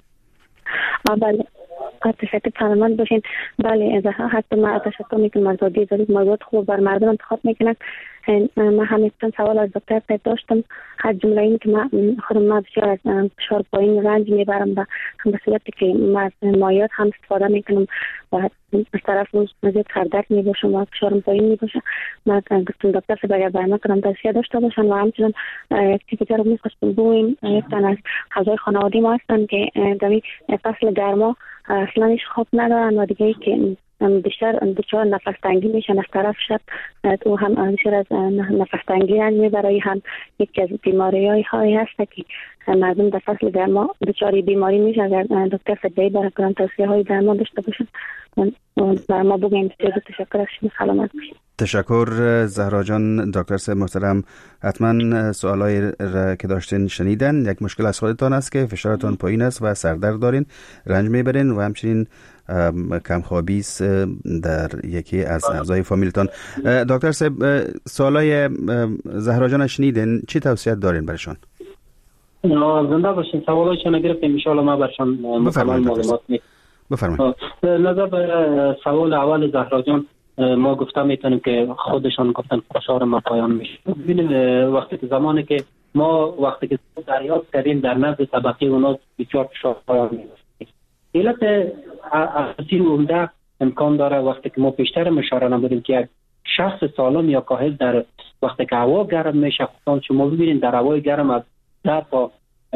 بله تشکر فرمان باشین. بله زهرا هستم. من تشکر میکنم از موضوعات خوب بر مردم انتخاب میکنن. من همیشه سوال از دکتر صاحب داشتم. هر جمله این که خودم بسیار از فشار پایین رنج میبرم و به صورتی که من مایعات هم استفاده میکنم و از طرف روز مزید سردرد میباشم و فشارم پایین میباشه. من گفتم دکتر صاحب اگر برنامه کنم توصیه داشته باشن و همچنین یک چیزی رو میخواستم بگویم. یک تن از اعضای خانواده ما هستن که در فصل گرما اصلا هیچ خواب ندارن و دیگه که بیشتر دچار نفس تنگی میشن. از طرف شب تو هم بیشتر از نفس تنگی رنج میبره. هم یکی از بیماری هایی هست که مردم در فصل گرما دچار بیماری میشن. اگر دکتر صدایی برای کنم توصیه های درمان داشته باشن برای ما بگیم. بسیار تشکر از شما. سلامت باشید. تشکر زهرا جان. دکتر صاحب محترم حتما سوالای را که داشتین شنیدن. یک مشکل از خودتان است که فشارتان پایین است و سردرد دارین، رنج میبرین و همچنین کمخوابی است در یکی از اعضای فامیلتان. دکتر صاحب سوالای زهرا جان شنیدین، چی توصیه دارین برشان؟ زنده باشین. سوالایشون گرفتیم ان شاء الله ما برشان مکمل معلومات میدیم. بفرمایید. نظر به سوال اول زهرا جان ما گفته میتونیم که خودشان گفتن فشار ما پایان میشه. ببینید وقتی که زمانی که ما وقتی که دریافت کردیم در نزد طبقه اونا بسیار فشار پایان میشه. علت اساسی عمده امکان داره وقتی که ما پیشتر اشاره نمودیم که یک شخص سالم یا کاهل در وقتی که هوا گرم میشه، خصوصا شما ببینید در هوای گرم از 10 تا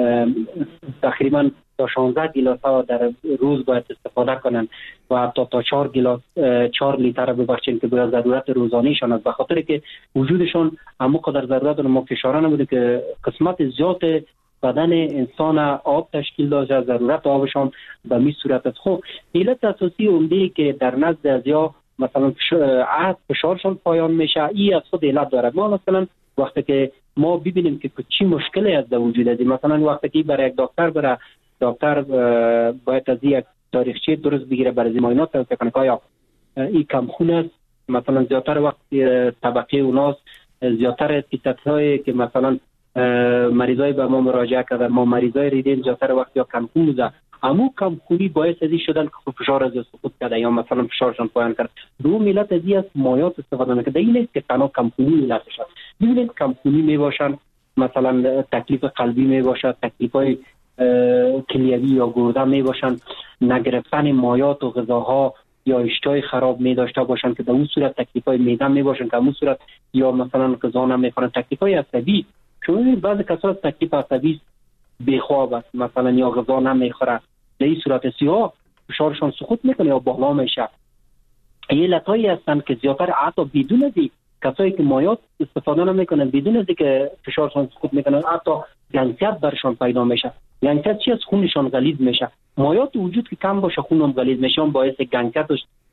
تقریبا تا 16 گیلاس در روز باید استفاده کنن و حتی تا 4 لیتر ببخشید که باید ضرورت روزانه‌شان است، به خاطر که وجودشان همون قدر ضرورت ما فشار نمیده که قسمت زیاد بدن انسان آب تشکیل داشته. ضرورت آبشان به می صورت است. خب علت اساسی عمده که در نزد ازیا مثلا فشارشان پایان میشه ای از خود علت داره. ما مثلا وقتی که ما ببینیم که چی مشکلی از وجود است، مثلا وقتی که برای یک دکتر باید از یک تاریخچه درست بگیره برای معاینات فکر کنه که آیا این کم خون است، مثلا زیادتر وقت طبقه اوناست، زیادتر کیست‌هایی که مثلا مریضای به ما مراجعه کردن، ما مریضای ریدین زیادتر وقت یا کم خون بوده، همون کم خونی باعث ازی شدن که فشار از سقوط کرده یا مثلا فشارشان پایان کرد. دو ملت ازی از مایعات استفاده نکرده. این نیست که تنها کم خونی علتش است. ببینید کم خونی میباشن، مثلا تکلیف قلبی میباشد، تکلیفای کلیوی یا گرده میباشن، نگرفتن مایعات و غذاها یا اشتهای خراب می داشته باشن که در اون صورت تکلیفای معده میباشن که اون صورت یا مثلا غذا نمیخورن. تکلیفای عصبی، چون بعضی کسا تکلیف عصبی بیخواب است مثلا یا غذا نمیخوره، در این صورت سیاه فشارشان سقوط میکنه یا بالا میشه. این علتایی هستن که زیادتر حتی بدون ازی کسایی که مایعات استفاده نمیکنن بدون ازی که فشارشان سقوط میکنن حتی گنگسیت برشان پیدا میشه. گنگسیت چی از خونشان غلیظ میشه. مایعات وجود که کم باشه خونم غلیظ میشه، باعث گنگسیت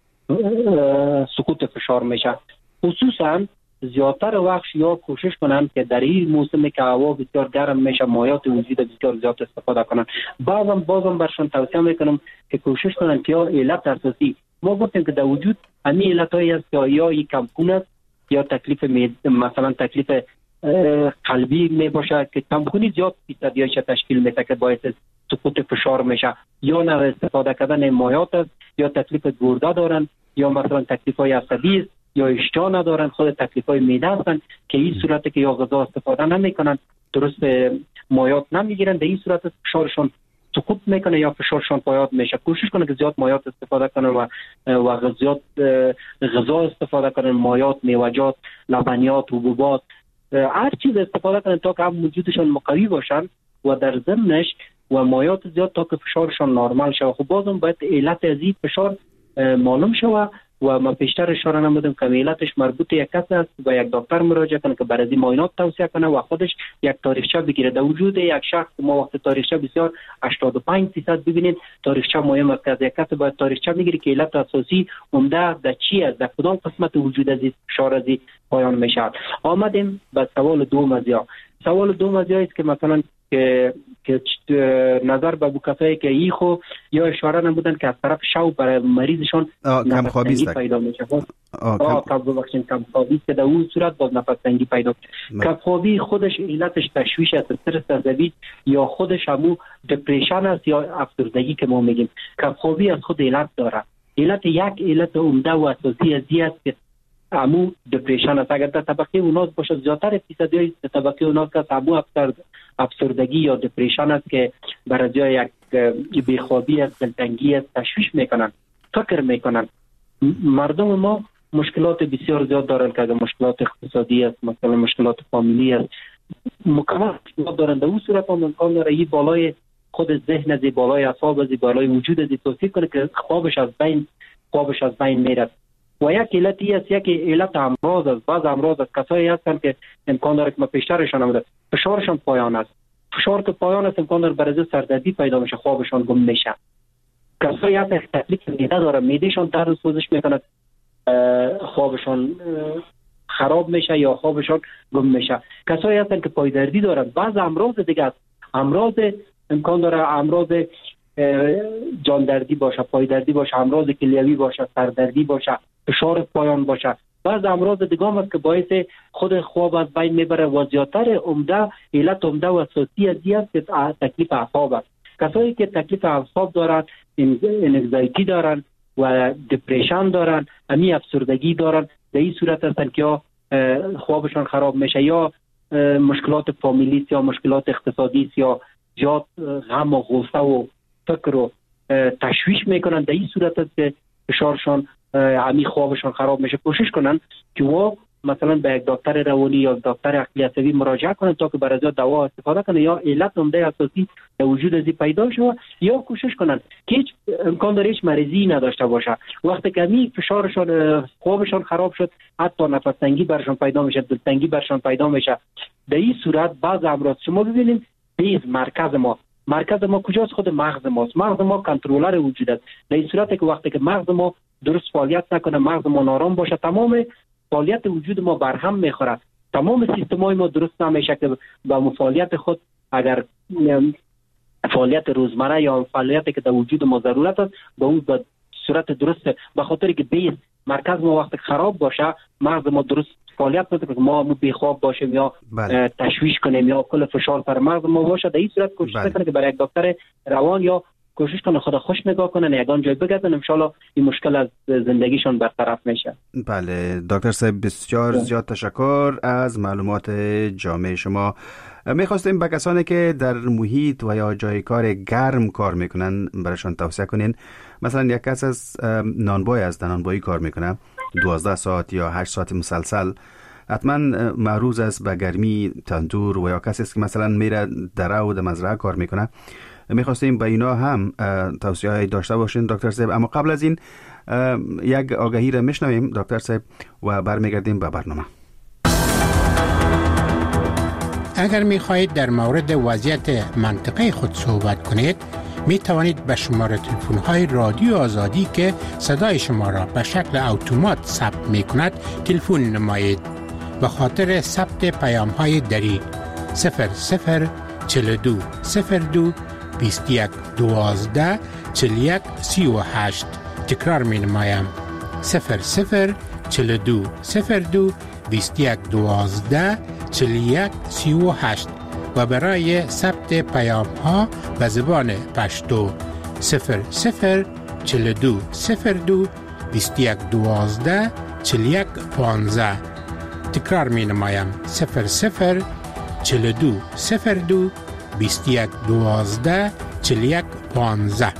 سقوط فشار میشه. خصوصا زیادتر وقت یا کوشش کنن که در این موسم که هوا بسیار گرم میشه مایعات وجود بسیار زیاد استفاده کنن. بازم برشان توصیه میکنم که کوشش کنن که یا علت اساسی ما گفتیم که در وجود همین علتایی است که یا کم خون است یا تکلیف مثلا تکلیف قلبی می باشه که کمخونی زیاد فیصدیش تشکیل میده که باعث سقوط فشار میشه، یا نه استفاده کردن مایعات است، یا تکلیف گرده دارن، یا مثلا تکلیف های عصبی است، یا اشتها ندارن، خود تکلیف های معده هستن که این صورت که یا غذا استفاده نمیکنن، درست مایعات نمیگیرن، در این صورت فشارشون سقوط میکنه یا فشارشان پایات میشه. کوشش کنه که زیاد مایات استفاده کنه و زیاد غذا استفاده کنه، مایات، میوه‌جات، لبنیات، حبوبات، هر چیز استفاده کنه تا که هم وجودشان مقوی باشن و در ضمنش و مایات زیاد تا که فشارشان نرمال شه. خب بازم باید علت از این فشار معلوم شه و ما پیشتر اشاره نمودم که علتش مربوط یک کس است و یک دکتر مراجعه کنه که برای معاینات توصیه کنه و خودش یک تاریخچه بگیره. در وجود یک شخص ما وقت تاریخچه بسیار 85% ببینید تاریخچه مهم است که از یک کس باید تاریخچه بگیری که علت اساسی عمده در چی است، در کدام قسمت وجود از فشار از پایان میشه. آمدیم به سوال دوم از یا. سوال دوم از است که مثلا که نظر به بوکافه که ایخو یا اشاره نمودن که از طرف شو برای مریضشون کمخوابی است پیدا میشه. کمخوابی که در اون صورت باز نفس تنگی پیدا میشه. کمخوابی خودش علتش تشویش است، استرس عصبی یا خودش همو دپرشن است یا افسردگی که ما میگیم. کمخوابی از خود علت داره. علت یک علت عمده و اساسی از این است که همو دپرشن است. اگر در طبقه اوناس باشه زیادتر فیصدی در طبقه اوناس که همو افسردگی یا دپرشن است که برای جای یک بیخوابی است، دلتنگی است، تشویش میکنن، فکر میکنن. مردم ما مشکلات بسیار زیاد دارن که مشکلات اقتصادی است، مثلا مشکلات فامیلی است، مکمل مشکلات دارن. در اون صورت هم امکان داره این بالای خود ذهن از بالای اعصاب از بالای وجود از توصیف کنه که خوابش از بین میره. و یک علتی است، یک علت امراض است. بعض امراض از کسایی هستن که امکان داره که ما پیشترشان نموده فشارشان پایان است. فشار که پایان است امکان داره برای سردردی پیدا میشه، خوابشان گم میشه. کسایی هستن که تکلیف معده داره، معدهشان درد سوزش میکنه، خوابشان خراب میشه یا خوابشان گم میشه. کسایی هستن که پایدردی دارن. بعض امراض دیگه است. امراض امکان داره امراض جاندردی باشه، پایدردی باشه، امراض کلیوی باشه، سردردی باشه، فشار پایان باشه. بعض امراض دیگه هم است که باعث خود خواب از بین میبره و زیادتر علت عمده و اساسی از این است که تکلیف اعصاب است. کسایی که تکلیف اعصاب دارن، انگزایتی دارن و دپرشن دارن، همی افسردگی دارن، در این صورت هستن که یا خوابشان خراب میشه یا مشکلات فامیلی یا مشکلات اقتصادی یا زیاد غم و غصه و فکر و تشویش میکنن. در این صورت است که فشارشان همی خوابشان خراب میشه. کوشش کنن که و مثلا به یک دکتر روانی یا دکتر عقلی عصبی مراجعه کنن تا که برای دوا استفاده کنن یا علت عمده اساسی در وجود از پیدا شود، یا کوشش کنن که هیچ امکان داره هیچ مریضی نداشته باشه. وقتی که همی فشارشان خوابشان خراب شد، حتی نفس تنگی برشان پیدا میشه، دلتنگی برشان پیدا میشه. در این صورت بعض امراض شما ببینید بیز مرکز ما کجاست؟ خود مغز ماست. مغز ما کنترلر وجود است. در این صورت که وقتی که مغز ما درست فعالیت نکنه، مغز ما نارام باشه، تمام فعالیت وجود ما برهم میخوره، تمام سیستمای ما درست نمیشه که با فعالیت خود اگر فعالیت روزمره یا فعالیتی که در وجود ما ضرورت است به اون به صورت درسته. به خاطر که بیز مرکز ما وقتی خراب باشه، مغز ما درست فعالیت نکنه که ما بیخواب باشیم یا تشویش کنیم یا کل فشار بر مغز ما باشه. در این صورت کوشش کنه که برای یک دکتر روان یا کوشش کنه خدا خوش نگاه کنن، یگان جای بگردن، ان شاءالله این مشکل از زندگیشون برطرف میشه. بله دکتر صاحب بسیار زیاد تشکر از معلومات جامع شما. میخواستیم به کسانی که در محیط و یا جای کار گرم کار میکنن برایشان توصیه کنین. مثلا یک کس از نانبای است، نانبایی کار میکنه 12 ساعت یا 8 ساعت مسلسل، حتما معروض است به گرمی تندور، و یا کسی است که مثلا میره در او در مزرعه کار میکنه. میخواستیم به اینا هم توصیه های داشته باشین دکتر صاحب. اما قبل از این یک آگهی را میشنویم دکتر صاحب و برمیگردیم به برنامه. اگر میخواهید در مورد وضعیت منطقه خود صحبت کنید، می توانید به شماره تلفن های رادیو آزادی که صدای شما را به شکل اتومات ثبت می کند تلفن نمایید. به خاطر ثبت پیام های دری 0042 02 21 12 41 38. تکرار می نمایم 0042 02 21 12 41 38 و برای ثبت پیام ها به زبان پشتو 0042 02 21 12 41 15. تکرار می نمایم 0042 02 21 12 4115.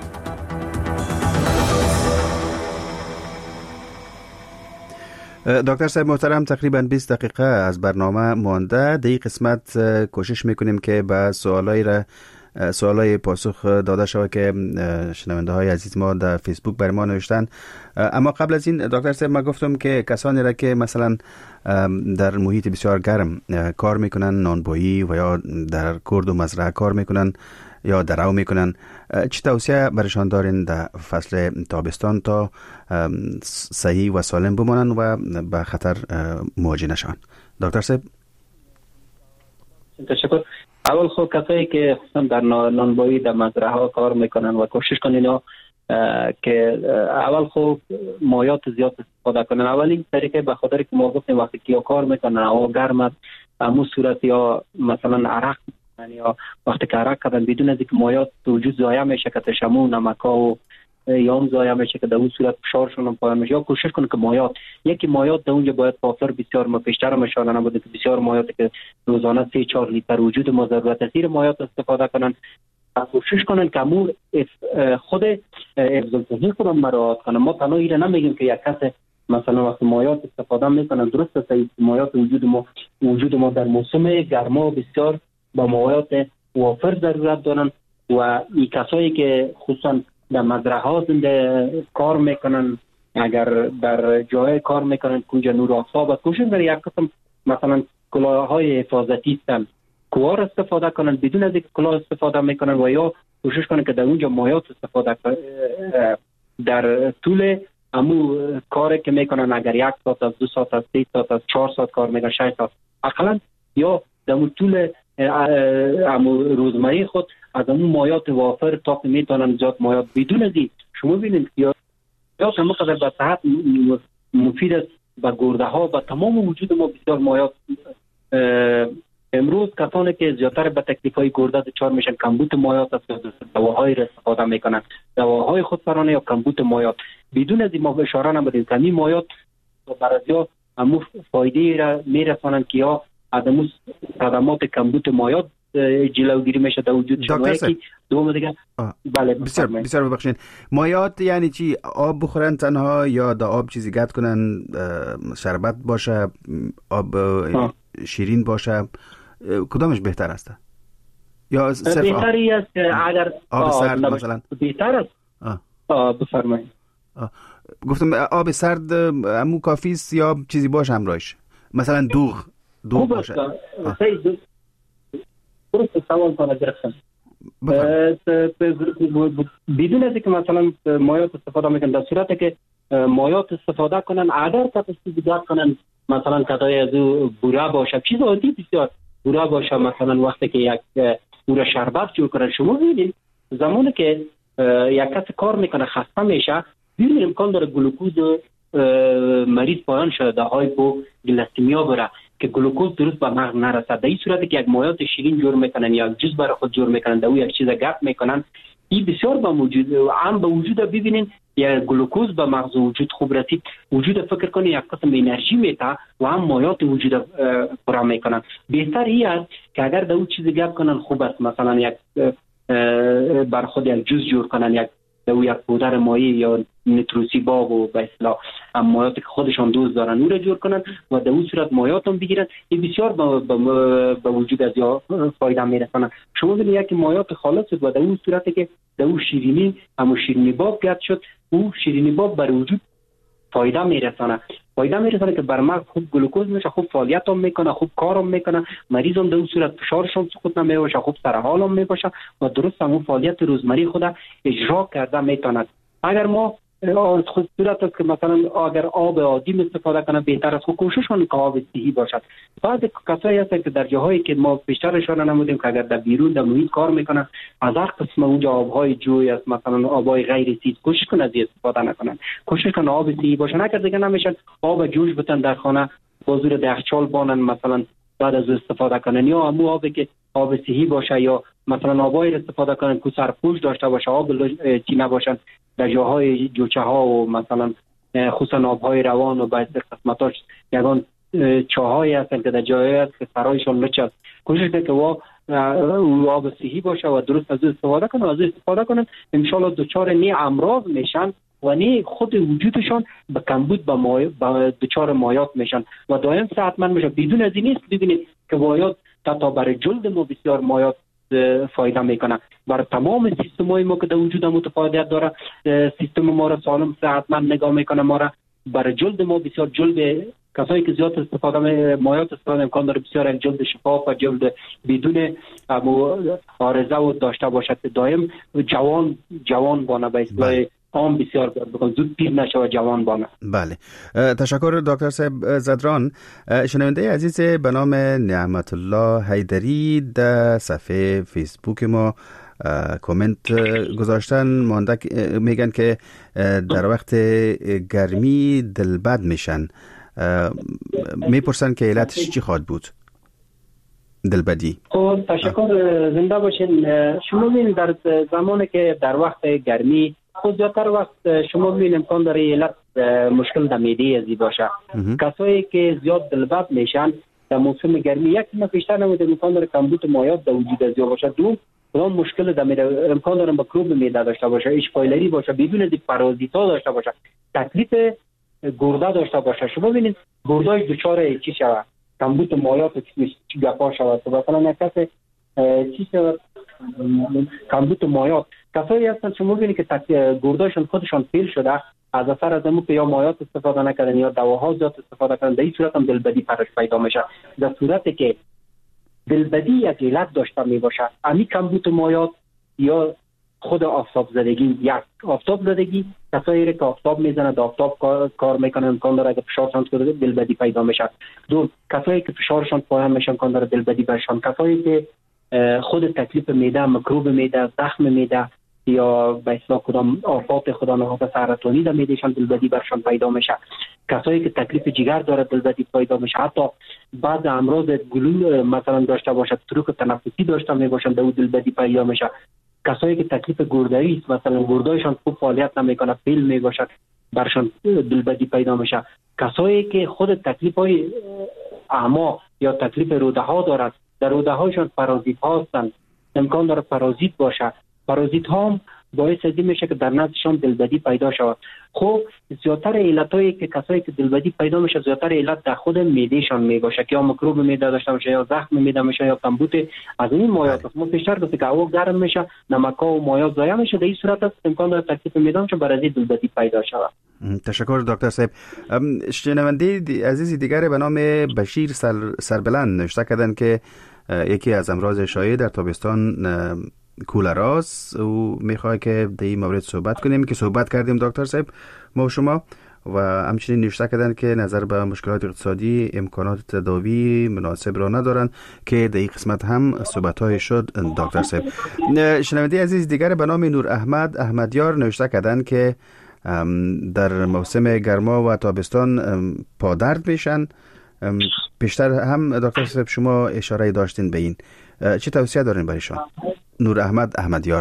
دکتر صاحب محترم، تقریبا 20 دقیقه از برنامه مانده. در این قسمت کوشش میکنیم که به سوالای پاسخ داده شود که شنونده های عزیز ما در فیسبوک بر ما نوشتن. اما قبل از این دکتر صاحب ما گفتم که کسانی را که مثلا در محیط بسیار گرم کار میکنن، نانبایی و یا در کرد و مزرعه کار میکنن یا درو میکنن، چی توصیه برشان دارین در فصل تابستان تا صحیح و سالم بمانن و به خطر مواجه نشن؟ دکتر صاحب. تشکر. اول خود کسایی که خصوصا در نانبایی در مزرعه ها کار میکنن و کوشش کنین که اول خود مایات زیاد استفاده کنن. اولین طریقه به خاطر که ما گفتیم وقتی که کار میکنن هوا گرم است، همون صورت یا مثلا عرق یا وقتی که عرق کردن بدون از اینکه مایات وجود ضایع میشه که تشمون نمکا و یا هم ضایع میشه که در اون صورت فشارشون هم پایین میشه. یا کوشش کنه که مایات در اونجا باید فاصله بسیار بیشتر مشاله نبوده که بسیار مایات که روزانه 3-4 لیتر وجود ما ضرورت است مایات استفاده کنن. کوشش کنن که امور خود افضل صحی خودم مراعات کنن. ما تنها ایره نمیگیم که یک کس مثلا وقتی مایات استفاده میکنن درست است. مایات وجود ما در موسم گرما بسیار با مایات وافر ضرورت دارن و این کسایی که خصوصا در مزرعه ها زنده کار میکنن، اگر در جای کار میکنن کجا نور آفتاب است، کوشش کنن یک قسم مثلا کلاههای حفاظتی هستن کوار استفاده کنن بدون از اینکه کلاه استفاده میکنن و یا کوشش کنن که در اونجا مایات استفاده کنن در طول همو کاری که میکنن. اگر 1 ساعت از 2 ساعت از 3 ساعت از 4 ساعت کار میکنن 6 ساعت اقلا یا در طول همو روزمره خود از همون مایات وافر تا که میتونن زیاد مایات بدون از این شما ببینید یا شما قدر به صحت مفید است به گرده ها و تمام وجود ما بسیار مایات. امروز کسانی که زیادتر به تکلیف های گرده دچار میشن کمبود مایات است، دواهای را استفاده میکنن، دواهای خودسرانه یا کمبود مایات. بدون از این ما اشاره نمیدیم که این مایات برازیا همون فایده را میرسانن که یا عدم صدمات کمبود مایات جلوگیری میشه در وجود شما. یکی دوم دیگه بله بسیار ببخشید، مایات یعنی چی؟ آب بخورن تنها یا در آب چیزی گرد کنن، شربت باشه، آب شیرین باشه، کدامش بهتر است؟ یا صرف بهتری است اگر آب سرد مثلا بهتر است. بفرمایید. گفتم آب سرد همون کافی است یا چیزی باشه همراهش، مثلا دوغ باشه؟ درست سوال کنه گرفتم. بدون از اینکه مثلا مایات استفاده میکنن، در صورتی که مایات استفاده کنن اگر استفاده کنن مثلا کدای از بوره باشه، چیز عادی بسیار بوره باشه، مثلا وقتی که یک بوره شربت جور کنن. شما ببینید زمانی که یک کس کار میکنه خسته میشه ببینید امکان داره گلوکوز مریض پایان شده در هایپو گلیسمیا بره که گلوکوز درست به مغز نرسه. در این صورتی که یک مایات شیرین جور میکنن یا جوز برای خود جور میکنن در او یک چیز گپ میکنن، این بسیار به وجود ببینین یا گلوکوز به مغز وجود خوب رسید، وجود فکر کنه یک قسم انرژی میته و هم مایات وجود پورا میکنن. بهتر این است که اگر در او چیز گپ کنن خوب است، مثلا یک بر خود یک جوز جور کنن، یک پودر مایع یا نتروسی باب و به اصطلاح مایات که خودشان دوست دارن او را جور کنن و در اون صورت مایات هم بگیرن، این بسیار به وجود از یا فایده میرسن. شما ببینید یک مایات خالص و در اون صورتی که در اون شیرینی باب گرد شد، او شیرینی باب بر وجود فایده میرسانه که بر مغز خوب گلوکوز میشه، خوب فعالیت هم میکنه، خوب کار هم میکنه، مریض هم در اون صورت فشارشون سقوط نمیشه، خوب سرحال هم میباشه و درست همون فعالیت روزمره خود اجرا کرده میتونه. اگر ما خود صورت است که مثلا اگر آب عادی استفاده کنه بهتر است، کوشش کنیم که آب صحی باشد. بعضی کسایی هستن که در جاهایی که ما بیشتر اشاره نمودیم که اگر در بیرون در محیط کار میکنن از هر قسم اونجا آبهای جوی است، مثلا آبهای غیر صحی، کوشش کنن از استفاده نکنن، کوشش کنن آب صحی باشه. نکرد دیگه نمیشن آب جوش بتن در خانه با زور یخچال بانن مثلا بعد از استفاده کنن، یا همون آبی که آب صحی باشه یا مثلا آبایی استفاده کنن که سرپوش داشته باشه، آب چی نباشن در جاهای جوچه ها و مثلا خصوصا آبهای روان و بعضی قسمتاش یگان چاهایی هستن که در جایی هست که سرایشان لچ است، کوشش کنه که آب صحی باشه و درست از استفاده کنن، از استفاده کنن انشالله دچار نی امراض میشن و نی خود وجودشان به کمبود به دچار مایات میشن و دائم صحتمند میشن. بدون از این نیست ببینید که مایات تا برای جلد ما بسیار مایات فایده میکنه، برای تمام سیستمای ما که در وجود متفاوت داره، سیستم ما را سالم صحتمند نگاه میکنه، ما را برای جلد ما بسیار جلد کسایی که زیاد استفاده مایات استفاده امکان داره بسیار جلد شفاف و جلد بدون عارضه و داشته باشد، دائم جوان بانه به اصطلاح عام بسیار بکن، زود پیر نشه و جوان بانه. بله، تشکر دکتر صاحب زدران. شنونده عزیز به نام نعمت الله حیدری در صفحه فیسبوک ما کامنت گذاشتن، میگن که در وقت گرمی دلبد میشن، میپرسن که علتش چی خواهد بود دلبدی؟ خب تشکر، زنده باشین. شما ببینید در زمانی که در وقت گرمی خود زیادتر وقت شما ببینید امکان داره علت مشکل در معده ازی باشه. کسایی که زیاد دلبد میشن در موسم گرمی، یک ما بیشتر نموده امکان داره کمبود مایات در وجود ازی باشه، دوم کدام مشکل در معده امکان داره میکروب معده داشته باشه، ایش پایلری باشه، بدون از پارازیتا داشته باشه، تکلیف گرده داشته باشه. شما ببینید گردهش دچار چی شود، کمبود مایات چی گپا شود، مثلا یک کس چی شود کمبود مایات، کسایی هستن شما ببینید که گردهشون خودشان فیل شده از اثر از امو که یا مایات استفاده نکردن یا دواها زیاد استفاده کردن، در این صورت هم دلبدی پرش پیدا میشه. در صورتی که دلبدی یک علت داشته می باشه، امی کمبود مایات یا خود آفتاب زدگی، یک آفتاب زدگی، کسایی که آفتاب میزنه در آفتاب کار میکنه امکان داره اگه فشارشان کنه دلبدی پیدا میشه. دو کسایی که فشارشان پایین میشه امکان داره دلبدی برشان. کسایی که خود تکلیف معده، میکروب معده، زخم معده یا به اصطلاح کدام آفات خدا نخواسته سرطانی در معدهشان دلبدی برشان پیدا میشه. کسایی که تکلیف جگر داره دلبدی پیدا میشه. حتی بعض امراض گلو مثلا داشته باشد، سلوک تنفسی داشته میباشند در دلبدی پیدا میشه. کسایی که تکلیف گرده‌ای است، مثلا گرده‌شان خوب فعالیت نمیکنه، فیل میباشد، برشان دلبدی پیدا میشه. کسایی که خود تکلیف‌های اعما یا تکلیف روده ها دارد، در روده هاشون پارازیت ها هستند، امکان داره پارازیت باشه. پارازیت ها هم باعث این میشه که در نزدشان دلبدی پیدا شود. خب زیادتر علتایی که کسایی که دلبدی پیدا میشه، زیادتر علت در خود معدهشان میباشه که یا میکروب معده داشته باشه یا زخم معده میشه یا کمبود از این مایات. ما بیشتر گفته که هوا گرم میشه، نمک‌ها و مایات ضایع میشه، در این صورت است امکان داره تکلیف معده میشه برای دلبدی پیدا شود. تشکر دکتر صاحب. شنونده عزیزی دیگر به نام بشیر سربلند نوشته کردن که یکی از امراض شایع در تابستان کولراست و میخواد که در این مورد صحبت کنیم که صحبت کردیم دکتر صاحب ما و شما، و همچنین نوشته کردن که نظر به مشکلات اقتصادی امکانات تداوی مناسب را ندارن که در این قسمت هم صحبت های شد دکتر صاحب. شنونده عزیز دیگر به نام نور احمدیار نوشته کردن که در موسم گرما و تابستان پادرد میشن. پیشتر هم دکتر صاحب شما اشاره داشتین به این، چه توصیه دارین برایشان؟ نور احمدیار.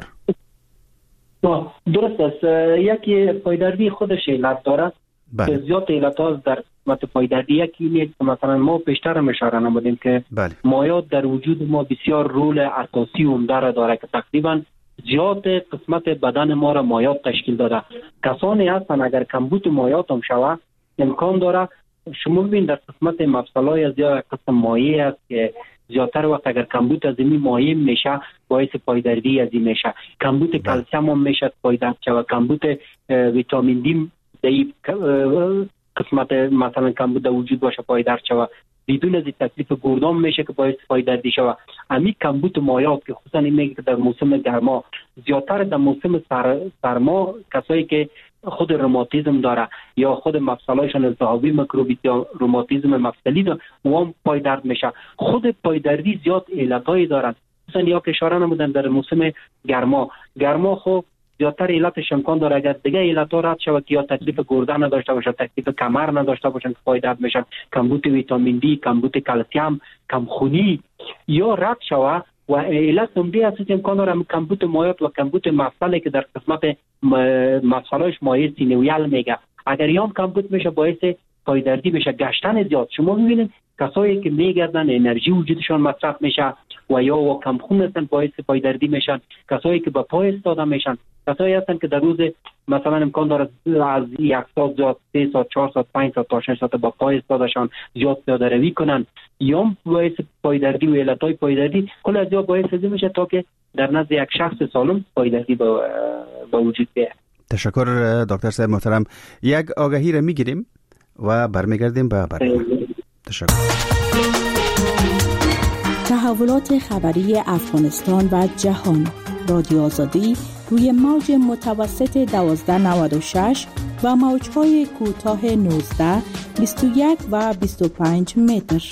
درست است، یکی پایدردی خودش علت داره که زیاد علت ها در قسمت پایدردی. یکی نیست که مثلا ما پیشتر هم اشاره نمودیم که مایات در وجود ما بسیار رول اساسی و عمده را داره که تقریبا زیاد قسمت بدن ما را مایات تشکیل داده. کسانی هستن اگر کمبود مایات هم شود امکان داره شما ببینید در قسمت مفصل‌های از یا قسم مایع است که زیادتر وقت اگر کمبود از این مایع میشه باعث پایدردی از این میشه. کمبود کلسیم هم میشه پایدرد شود، کمبود ویتامین دی در قسمت مثلا کمبود وجود باشه پایدرد شود. بدون از تکلیف گردان میشه که باعث پایدردی شود. همین کمبود مایات که خصوصا این میگه که در موسم گرما زیادتر در موسم سرما کسایی که خود روماتیسم داره یا خود مفصلایشان التهابی میکروبی یا روماتیسم مفصلی داره اون پایدرد میشه. خود پایدردی زیاد علتایی دارن، مثلا یا که اشاره نمودن در موسم گرما خب زیادتر علتش امکان داره اگر دیگه علت‌ها رد شود که یا تکلیف گرده نداشته باشه، تکلیف کمر نداشته باشن که پایدرد میشن، کمبود ویتامین دی، کمبود کلسیم، کمخونی یا رد شود و علت عمده است امکان داره کمبود مایات و کمبود مفصلی که در قسمت مفصلش مایع سینویل میگه اگر یام کمبود میشه باعث پایدردی بشه، گشتن زیاد. شما ببینید کسایی که میگردن انرژی وجودشان مصرف میشه و یا و کم خون هستن باعث پایدردی میشن. کسایی که با پای ایستاده میشن، کسایی هستن که در روز مثلا امکان داره از 1 ساعت زیاد 3 ساعت 4 ساعت 5 ساعت تا 6 ساعت با پای ایستادهشان زیاد پیاده روی کنن، یا باعث پایدردی و علتهای پایدردی کل از باعث میشه تا که در نزد یک شخص سالم پایدردی با وجود بیاد. تشکر دکتر صاحب محترم. یک آگهی را میگیریم و برمیگردیم به برنامه. تشکر. تحولات خبری افغانستان و جهان. رادیو آزادی روی موج متوسط 1296 و موج‌های کوتاه 19، 21 و 25 متر.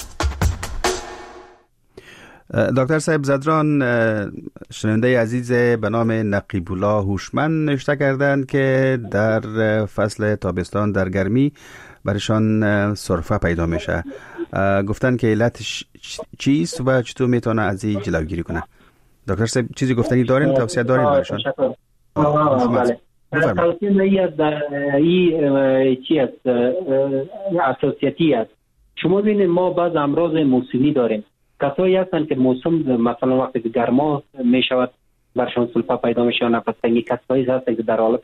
دکتر صاحب زدران، شنونده عزیز به نام نقیب الله هوشمند نوشته کردند که در فصل تابستان در گرمی برشان سرفه پیدا میشه. گفتن که علتش چیست و چطور میتونه از این جلوگیری کنه؟ دکتر صاحب چیزی گفتنی دارین، توصیه دارین برشان؟ بله. توصیه چی است؟ اساسیتی است. شما ببینید ما بعض امراض موسمی داریم. کسایی هستن که موسم مثلا وقتی که گرما میشود برشان سلفه پیدا میشه، نفس تنگی. کسایی هستن که در حالت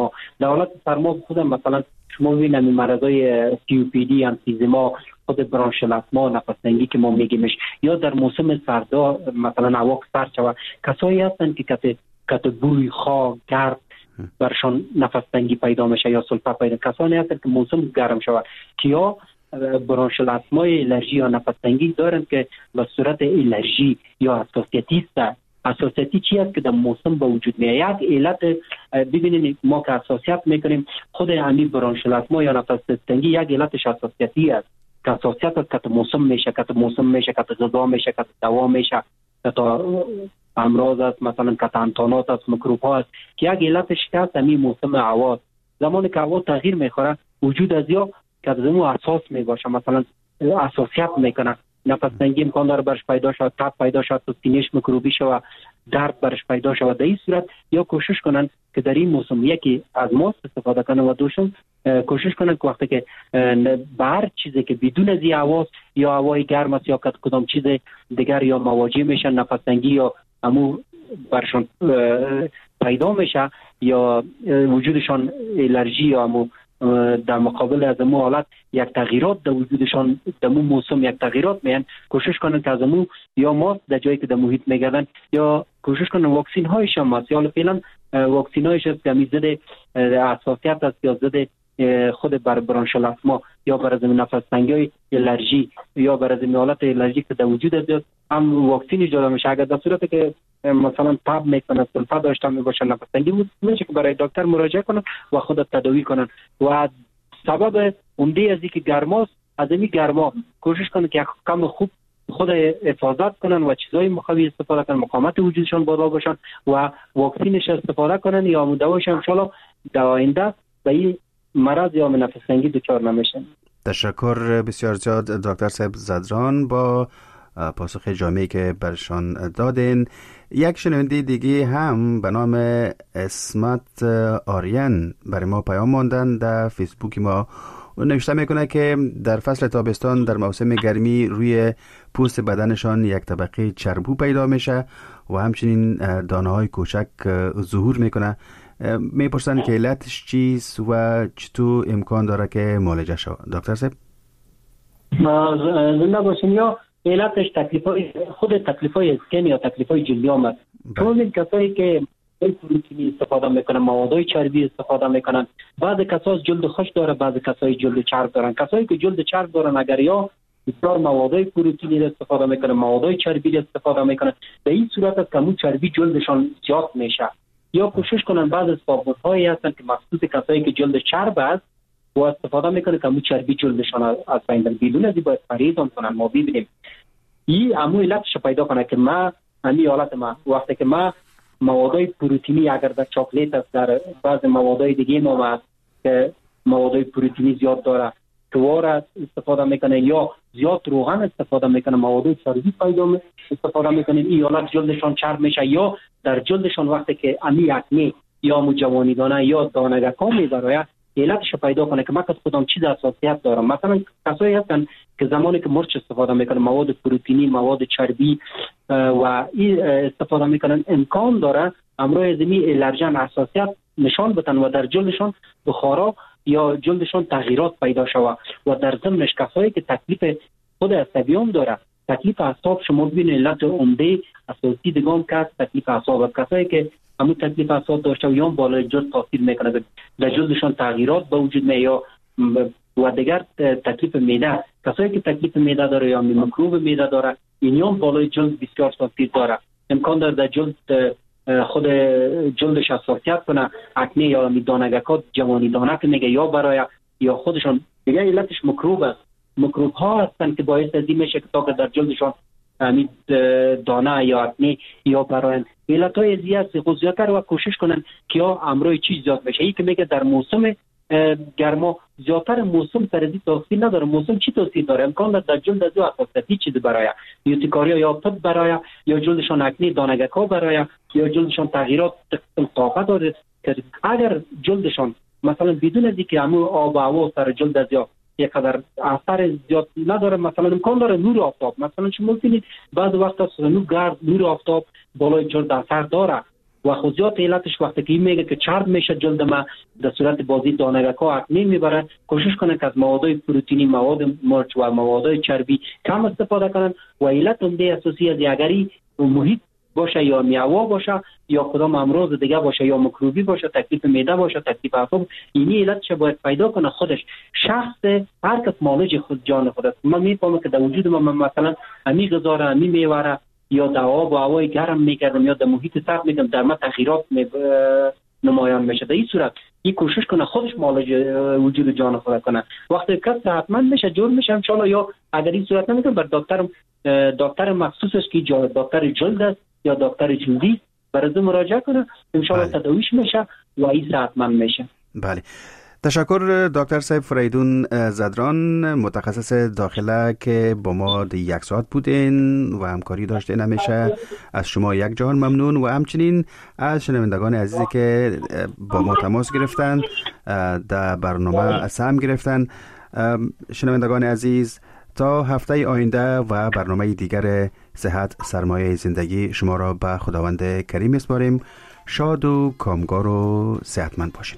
سرما خود مثلا شما ببینید این مرضای COPD، امفیزما، خود برانشل آسما، نفس تنگی که ما میگیمش، یا در موسم سردا مثلا هوا سرد شود، کسایی هستن که کت بوی خاک گرد برشان نفس تنگی پیدا میشه یا سلفه پیدا. کسانی هستن که موسم گرم شود که یا برانشل آسمای الرژی یا نفس تنگی دارن که به صورت الرژی یا حساسیتی است. حساسیتی چی است که در موسم به وجود میاد؟ یک علت ببینید ما که حساسیت میکنیم خود همین برانشل آسما یا نفس تنگی یک علتش حساسیتی است. که حساسیت است که موسم میشه، که غذا میشه، که دوا میشه، که امراض است، مثلا که انتانات است، میکروب ها است، که یک علتش هست همین موسم هوا. زمانی که هوا تغییر میخوره وجود از یا که از اون اساس میباشه، مثلا حساسیت میکنه، نفس تنگی امکان داره برش پیدا شود، تب پیدا شود، تو سینه‌اش میکروبی شود، درد برش پیدا شود. در این صورت یا کوشش کنن که در این موسم یکی از ماسک استفاده کنن و دوشم کوشش کنن که وقتی که به هر چیزی که بدون از این هواست یا هوای گرم است یا کدام چیز دیگر یا مواجه میشن نفس تنگی یا همو برشان پیدا میشه یا وجودشان الرژی یا همو در مقابل از امو حالت یک تغییرات در وجودشان در مو موسم یک تغییرات میان، کوشش کنن که از امو یا ماسک در جایی که در محیط میگردن یا کوشش کنن واکسین هایش هم هست. یا فعلا واکسین هایش هست که ضد حساسیت است یا ضد خود بر برانشل آسما یا بر از نفس تنگی الرژی یا بر از حالت الرژی که در وجود است هم واکسینی داده میشه. اگر در صورتی که مثلا تب میکنه، سلفه داشته میباشه، نفس تنگی بود، میشه که برای دکتر مراجعه کنن و خود تداوی کنن. و سبب عمده از اینکه گرماست، از این گرما کوشش کنن که کم خوب خود حفاظت کنن و چیزای مخوی استفاده کنن، مقاومت وجودشان بالا باشن و واکسینش استفاده کنن یا دواش ان شاء الله در آینده به این مرض یا نفس تنگی دچار نمیشن. تشکر بسیار زیاد دکتر صاحب زدران با پاسخ جامعی که برشان دادین. یک شنونده دیگه هم به نام اسمت آریان برای ما پیام ماندن در فیسبوک ما. نوشته میکنه که در فصل تابستان در موسم گرمی روی پوست بدنشان یک طبقه چربو پیدا میشه و همچنین دانه های کوچک ظهور میکنه. میپرسن که علتش چیست و چطور امکان داره که معالجه شود؟ دکتر صاحب زنده باشین. یا علتش خود تکلیف‌های اسکن یا تکلیف‌های جلدی آمد. شما این کسایی که پروتئین استفاده میکنن، موادهای چربی استفاده میکنن، بعض کسا جلد خشک داره، بعض کسای جلد چرب دارن. کسایی که جلد چرب دارن اگر یا بسیار موادهای پروتئینی استفاده میکنن، موادهای چربی استفاده میکنن، به این صورت است که همون چربی جلدشان زیاد میشه. یا کوشش کنن بعض از صابون‌هایی هستن که مخصوص کسایی که جلد چرب است و استفاده میکنه که همون چربی جلدشان از بین بره. بدون از این باید پرهیز کنن. ما ببینیم این همون علتش پیدا کنه که ما همین حالت ما وقتی که ما موادهای پروتئینی اگر در چاکلیت است، در بعض موادهای دیگه ما هست که موادهای پروتئینی زیاد داره توار استفاده میکنه یا زیاد روغن استفاده میکنه، مواد چربی پیدا استفاده میکنه، این حالت جلدشان چرب میشه. یا در جلدشان وقتی که امی اکنی یا جوانیدانه یا دانگکا میبره علتش پیدا کنه که من خودم چیز حساسیت دارم. مثلا کسایی هستن که زمانی که مرچ استفاده میکنن، مواد پروتئینی، مواد چربی و این استفاده میکنن، امکان داره امروز زمین الرژن حساسیت نشان بدن و در جلدشان بخارا یا جلدشان تغییرات پیدا شود و در ضمنش کسایی که تکلیف خود عصبی داره، تکلیف اعصاب شما ببینید علت عمده اساسی دیگه که تکلیف اعصاب، کسایی که همون تکلیف اعصاب داشته و یا بالای جلد تاثیر میکنه، در جلدشان تغییرات به وجود میاد، یا و دیگر تکلیف معده، کسایی که تکلیف معده داره یا میکروب معده داره، اینیا بالای جلد بسیار تاثیر داره، امکان داره در جلد خود جلدش حساسیت کنه، اکنه یا دانگکات جوانی دانک میگه یا برای یا خودشان دیگه علتش میکروب است. میکروب ها هستن که باعث از این میشه که تا که در جلدشان دانه یا اکنه یا برای علت های زیادتر و کوشش کنن که یا امروی چیز زیاد بشه. این که میگه در موسم گرما زیادتر موسم سردی تاثیر نداره. موسم چی تاثیر داره؟ امکان داره در جلد از او حساسیت چیز برای یوتیکاریا یا پد برای یا جلدشان اکنه دانگکا برای یا جلدشان تغییرات التهاب داره. اگر جلدشان مثلا بدون از اینکه همون آب و هوا سر جلد از یا یک قدر اثر زیاد نداره، مثلا امکان داره نور آفتاب، مثلا شما ببینید بعض وقتا نور آفتاب بالای جلد اثر داره و خودیات علتش وقتی که این میگه که چرب میشه جلد ما در صورت بازی دانگکا اکنه میبره، کوشش کنن که از مواد پروتئینی، مواد مرچ و مواد چربی کم استفاده کنن و علت عمده اساسی از اگری محیط باشه یا میوه باشه یا کدام امراض دیگه باشه یا میکروبی باشه، تکلیف معده باشه، تکلیف اعصاب، اینی علتش باید پیدا کنه خودش. شخص هر کس مالج خود جان خود است. من میفهمم که در وجود من مثلا امی غذا را امی میوه یا در آب و هوای گرم میکردم یا در محیط سرد میکردم، در من تغییرات نمایان میشه. در این صورت این کوشش کنه خودش مالج وجود جان خود کنه. وقتی کس صحتمند میشه جور میشه ان شاء الله، یا اگر این صورت نمیکنه بر دکتر مخصوص است که دکتر جلد است یا دکتر جلدی برای مراجعه کنه، ان شاء الله تداویش میشه و این صحتمند میشه. بله، تشکر دکتر صاحب فریدون زدران، متخصص داخله که با ما 1 ساعت بودین و همکاری داشتین. همیشه از شما یک جهان ممنون و همچنین از شنوندگان عزیزی که با ما تماس گرفتن، در برنامه سهم گرفتن. شنوندگان عزیز، تا هفته آینده و برنامه دیگر صحت سرمایه زندگی شما را به خداوند کریم میسپاریم. شاد و کامگار و صحتمند باشین.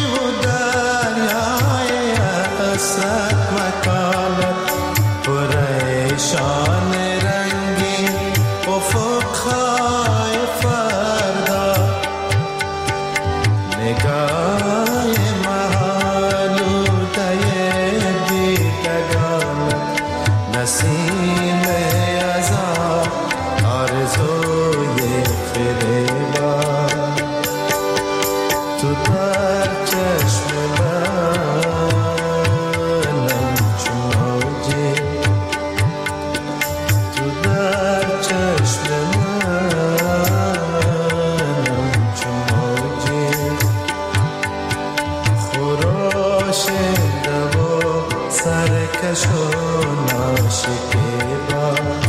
مکانت پر سرکش و ناشکیبا